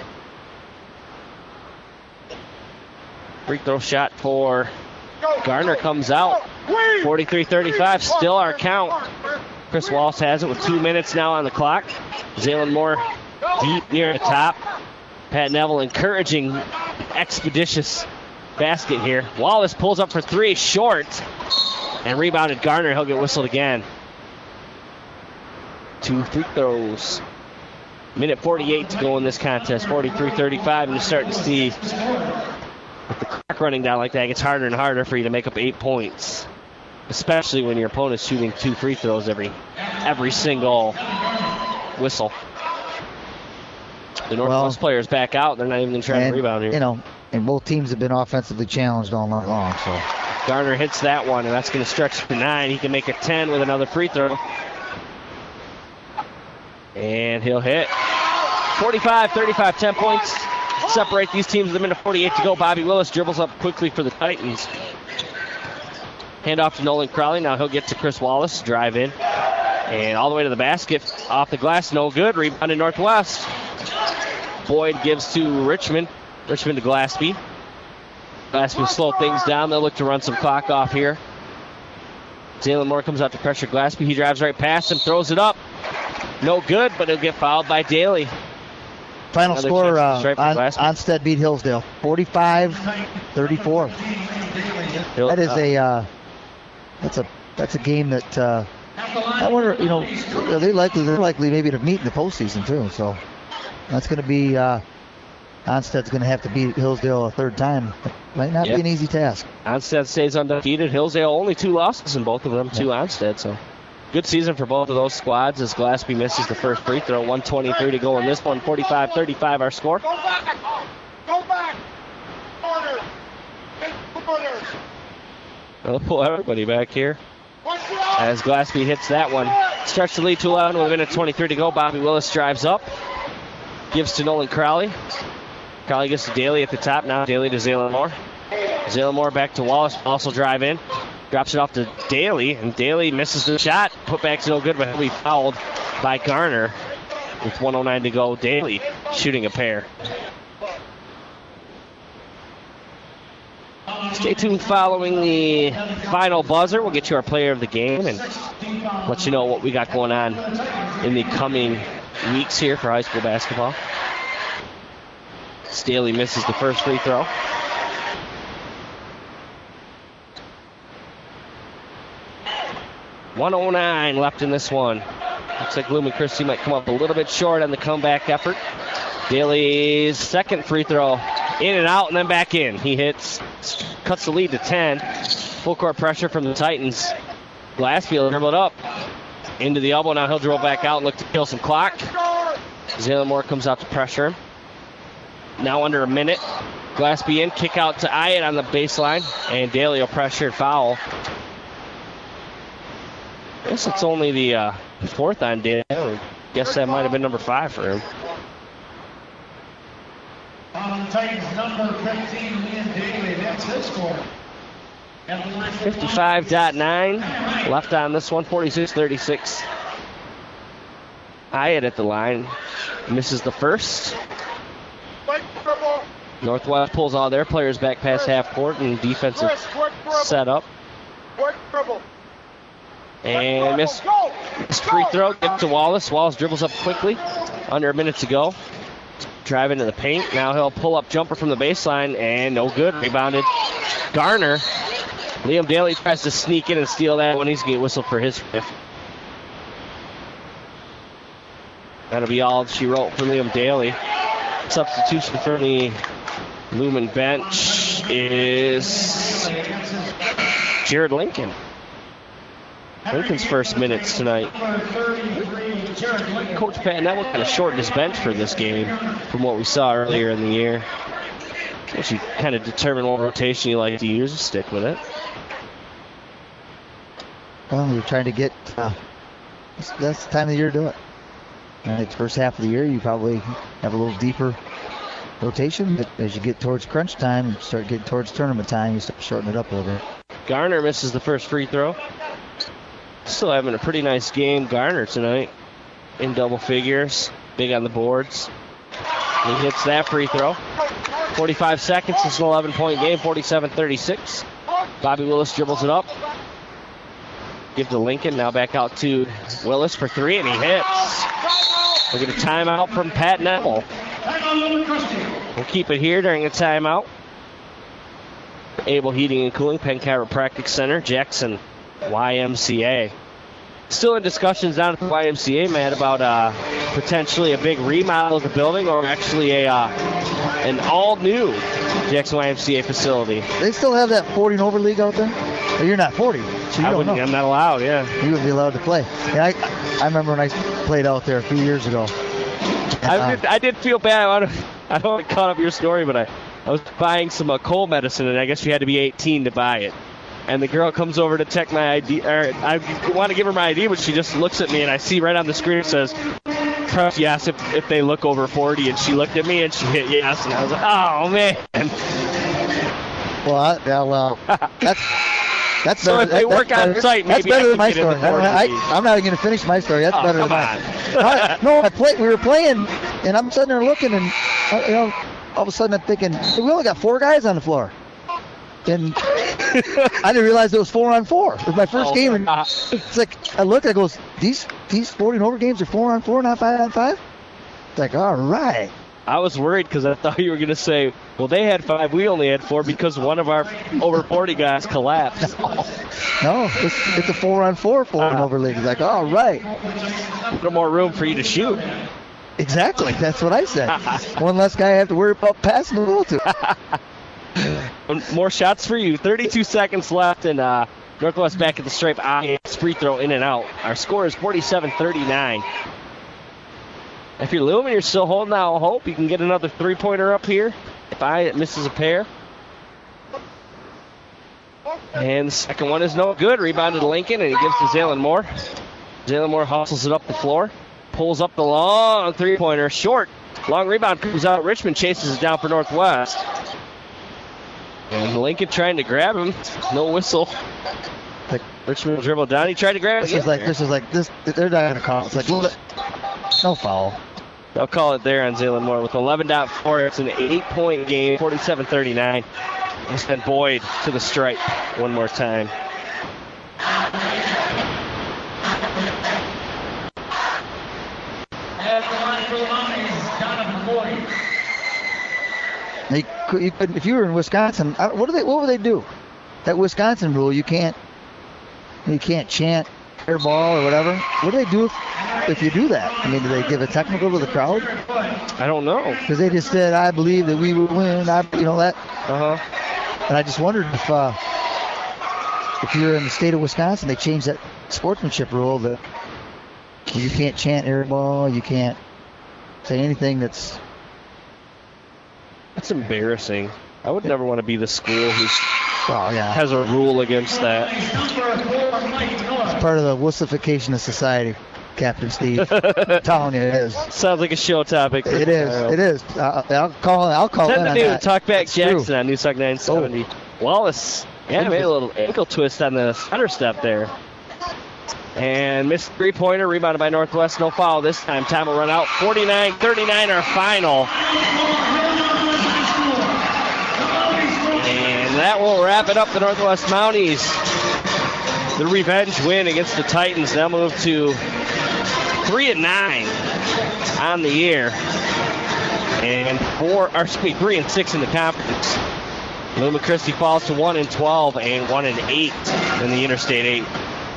Free throw shot for Garner comes out. 43-35, still our count. Chris Wallace has it with 2 minutes now on the clock. Zaylen Moore deep near the top. Pat Neville encouraging expeditious basket here. Wallace pulls up for three, short. And rebounded Garner. He'll get whistled again. 2 free throws. Minute 48 to go in this contest. 43-35, and you're starting to see with the clock running down like that, it gets harder and harder for you to make up 8 points, especially when your opponent's shooting 2 free throws every single whistle. The Northwest players back out. They're not even trying to rebound here. And both teams have been offensively challenged all night long. So Garner hits that one, and that's going to stretch to 9. He can make it 10 with another free throw. And he'll hit. 45-35, 10 points. Separate these teams with a minute 48 to go. Bobby Willis dribbles up quickly for the Titans. Hand off to Nolan Crowley. Now he'll get to Chris Wallace. Drive in. And all the way to the basket. Off the glass. No good. Rebound to Northwest. Boyd gives to Richmond. Richmond to Glaspie. Glaspie will slow things down. They'll look to run some clock off here. Zaylen Moore comes out to pressure Glaspie. He drives right past him. Throws it up. No good, but he'll get fouled by Daly. Final score, Onstead beat Hillsdale, 45-34. That is that's a game that I wonder, they're likely maybe to meet in the postseason too. So that's going to be Onstead's going to have to beat Hillsdale a third time. It might not be an easy task. Onstead stays undefeated. Hillsdale only 2 losses in both of them to Onstead. So good season for both of those squads as Glaspie misses the first free throw. 1:23 to go in this one. 45-35 our score. Go back. Order. They'll pull everybody back here. As Glassby hits that one. Stretch the lead to 11 with a minute 23 to go. Bobby Willis drives up. Gives to Nolan Crowley. Crowley gets to Daly at the top. Now Daly to Zaylen Moore. Zaylen Moore back to Wallace. Also drive in. Drops it off to Daly. And Daly misses the shot. Putback's no good, but he'll be fouled by Garner. With 1:09 to go. Daly shooting a pair. Stay tuned following the final buzzer. We'll get you our player of the game and let you know what we got going on in the coming weeks here for high school basketball. Staley misses the first free throw. .109 left in this one. Looks like Lumen Christie might come up a little bit short on the comeback effort. Daly's second free throw. In and out and then back in. He hits, cuts the lead to 10. Full court pressure from the Titans. Glassfield dribbled up into the elbow. Now he'll dribble back out and look to kill some clock. Zaylen Moore comes out to pressure him. Now under a minute. Glassby in, kick out to Ayat on the baseline. And Daly will pressure and foul. I guess it's only the fourth on Daly. I guess that might have been number 5 for him. On Titans number 15, Liam Daly. That's his score. 55.9 left on this one. 46-36. Ayat at the line. Misses the first. Northwest pulls all their players back past half court and defensive setup. And missed free throw. Gives to Wallace. Wallace dribbles up quickly. Under a minute to go. Drive into the paint. Now he'll pull up jumper from the baseline and no good. Rebounded Garner. Liam Daly tries to sneak in and steal that one. He's going to get whistled for his fifth. That'll be all she wrote for Liam Daly. Substitution for the Lumen bench is Jared Lincoln. Lincoln's first minutes tonight. Coach Patton, that one kind of shortened his bench for this game from what we saw earlier in the year. Once you kind of determine what rotation you like to use, stick with it. Well, we're trying to get, that's the time of the year to do it. Right, first half of the year, you probably have a little deeper rotation, but as you get towards crunch time and start getting towards tournament time, you start shortening it up a little bit. Garner misses the first free throw. Still having a pretty nice game, Garner, tonight. In double figures, big on the boards. He hits that free throw. 45 seconds, it's an 11-point game, 47-36. Bobby Willis dribbles it up. Give to Lincoln, now back out to Willis for 3, and he hits. We'll get a timeout from Pat Neville. We'll keep it here during a timeout. Able Heating and Cooling, Penn Chiropractic Center, Jackson YMCA. Still in discussions down at the YMCA, Matt, about potentially a big remodel of the building or actually an all-new Jackson YMCA facility. They still have that 40 and over league out there? Or you're not 40, so you don't know. I'm not allowed, yeah. You wouldn't be allowed to play. Yeah, I remember when I played out there a few years ago. I did feel bad. I don't want to cut up your story, but I was buying some cold medicine, and I guess you had to be 18 to buy it. And the girl comes over to check my ID. Or I want to give her my ID, but she just looks at me, and I see right on the screen it says, press yes if they look over 40. And she looked at me, and she hit yes. And I was like, oh, man. Well, that's so better. If they work on site, maybe that's better than my story. I'm not even going to finish my story. That's better than mine. No, we were playing, and I'm sitting there looking, and all of a sudden I'm thinking, we only got 4 guys on the floor. And I didn't realize it was 4-on-4. It was my first game, and it's like I looked, I goes, these 40 and over games are 4-on-4, not 5-on-5. It's like, all right. I was worried because I thought you were going to say, well, they had 5, we only had 4 because one of our over 40 guys collapsed. No, it's a 4-on-4 4 and over league. It's like, all right. A little more room for you to shoot. Exactly. That's what I said. One less guy I have to worry about passing the ball to. More shots for you. 32 seconds left, and Northwest back at the stripe. Free throw in and out. Our score is 47-39. If you're Lumen, you're still holding out hope. You can get another 3-pointer up here. If Ayat misses a pair. And the second one is no good. Rebounded to Lincoln, and he gives to Zaylen Moore. Zaylen Moore hustles it up the floor. Pulls up the long three-pointer. Short. Long rebound comes out. Richmond chases it down for Northwest. And Lincoln trying to grab him. No whistle. Richmond will dribble down. He tried to grab it. This is like this. They're not going to call it. It's like, no foul. They'll call it there on Zaylen Moore with 11.4. It's an 8-point game, 47-39. We'll send Boyd to the stripe one more time. At the line for the Mounties, Donovan Boyd. You couldn't, if you were in Wisconsin, what would they do? That Wisconsin rule, you can't chant air ball or whatever. What do they do if you do that? I mean, do they give a technical to the crowd? I don't know. Because they just said, "I believe that we will win." That. Uh-huh. And I just wondered if you're in the state of Wisconsin, they changed that sportsmanship rule that you can't chant air ball, you can't say anything that's embarrassing. I would never want to be the school who yeah. has a rule against that. It's part of the wussification of society, Captain Steve. I'm telling you, it is. Sounds like a show topic. It is. It is. I'll call in on that. Talkback Jackson true. On Newstalk 970. Wallace, made a little ankle twist on the center step there. And missed three-pointer, rebounded by Northwest. No foul this time. Time will run out. 49-39 our final. And that will wrap it up. The Northwest Mounties. The revenge win against the Titans. They'll move to 3-9 on the year. And 3-6 in the conference. Lumen Christi falls to 1-12 and 1-8 in the Interstate 8.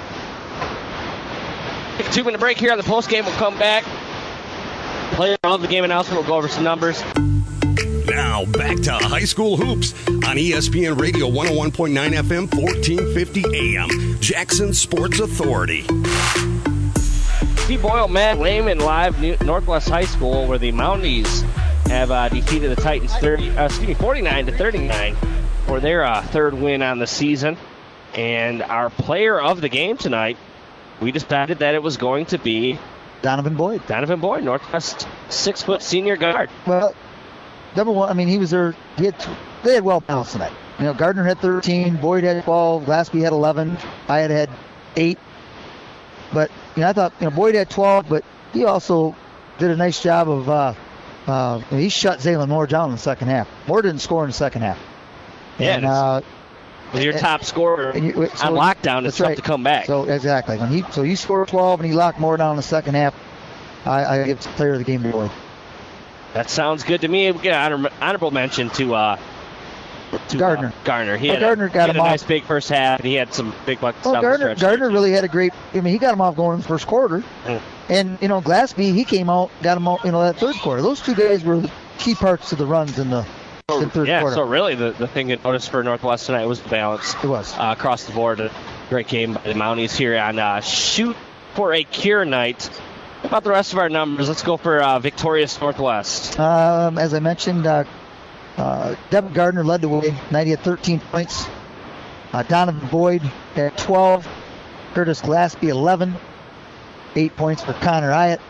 Take a 2-minute break here on the postgame. We'll come back. Player of the game announcement. We'll go over some numbers. Now back to high school hoops on ESPN Radio 101.9 FM, 1450 AM. Jackson Sports Authority. Steve Boyle, Matt Lehman live Northwest High School, where the Mounties have defeated the Titans 49-39 for their third win on the season. And our player of the game tonight, we decided that it was going to be Donovan Boyd. Northwest 6-foot senior guard. Well, number one, I mean, he was there. They had well balanced tonight. You know, Gardner had 13, Boyd had 12, Glaspie had 11, I had 8. But I thought Boyd had 12, but he also did a nice job of. He shut Zaylen Moore down in the second half. Moore didn't score in the second half. Yeah. With your top scorer on lockdown, it's tough to come back. So exactly, he scored 12 and he locked Moore down in the second half. I give player of the game to Boyd. That sounds good to me. We get an honorable mention to Gardner. Gardner. Gardner got him a off. Nice big first half, and he had some big buckets down the stretch. Gardner really had a great. I mean, he got him off going in the first quarter, and Glaspie, he came out, got him out, that third quarter. Those two guys were the key parts of the runs in the third quarter. Yeah, so really the thing that noticed for Northwest tonight was the balance. It was across the board. A great game by the Mounties here on Shoot for a Cure night. About the rest of our numbers, let's go for victorious Northwest. As I mentioned, Devin Gardner led the way. 90 at 13 points. Donovan Boyd at 12. Curtis Glaspie 11. 8 points for Connor Hyatt.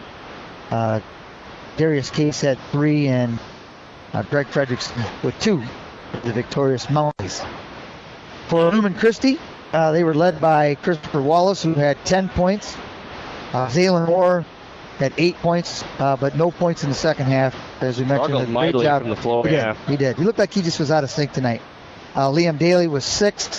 Darius Case had 3, and Greg Fredrickson with 2. The victorious Mounties. For Lumen Christi, they were led by Christopher Wallace, who had 10 points. Zaylen Moore had 8 points, but no points in the second half. As we mentioned, great job from the floor. He did. He looked like he just was out of sync tonight. Liam Daly was 6th.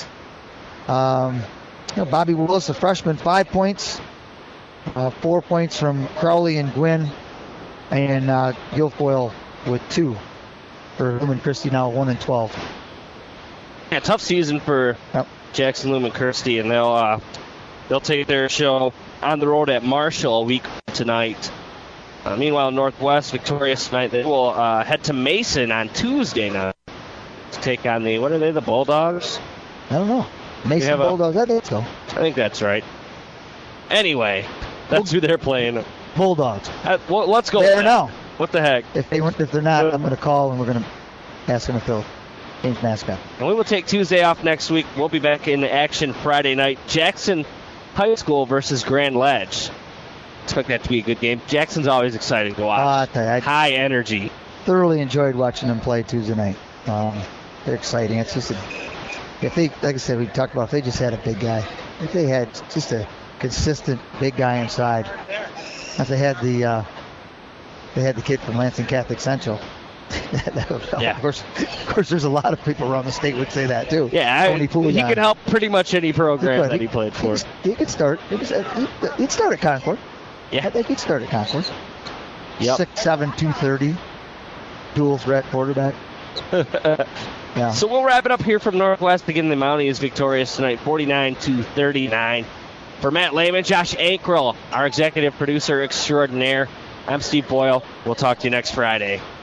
Bobby Willis, a freshman, 5 points. 4 points from Crowley and Gwynn, and Guilfoyle with 2 for Lumen Christi, now 1-12. Yeah, tough season for Jackson Lumen Christi, and they'll take their show on the road at Marshall a week tonight. Meanwhile, Northwest victorious tonight. They will head to Mason on Tuesday night to take on the Bulldogs? I don't know. Mason Bulldogs, I think so. I think that's right. Anyway, that's who they're playing. Bulldogs. Let's go there now. What the heck? If they're not, I'm going to call and we're going to ask them if they'll Ames mascot. And we will take Tuesday off next week. We'll be back in action Friday night. Jackson High School versus Grand Ledge. Expect that to be a good game. Jackson's always exciting to watch. I tell you, I High energy. thoroughly enjoyed watching them play Tuesday night. They're exciting. It's just if they, like I said, we talked about if they just had a big guy, if they had just a consistent big guy inside, if they had the kid from Lansing Catholic Central. Yeah. Of course, there's a lot of people around the state would say that too. Yeah, Tony Pouliot. he could help pretty much any program that he played for. He could start. He'd start at Concord. Yeah. I think he'd start at Concord. Yep. 6'7", 230. Dual threat quarterback. Yeah. So we'll wrap it up here from Northwest. Again, the Mountie is victorious tonight, 49-39. For Matt Lehman, Josh Akrell, our executive producer extraordinaire, I'm Steve Boyle. We'll talk to you next Friday.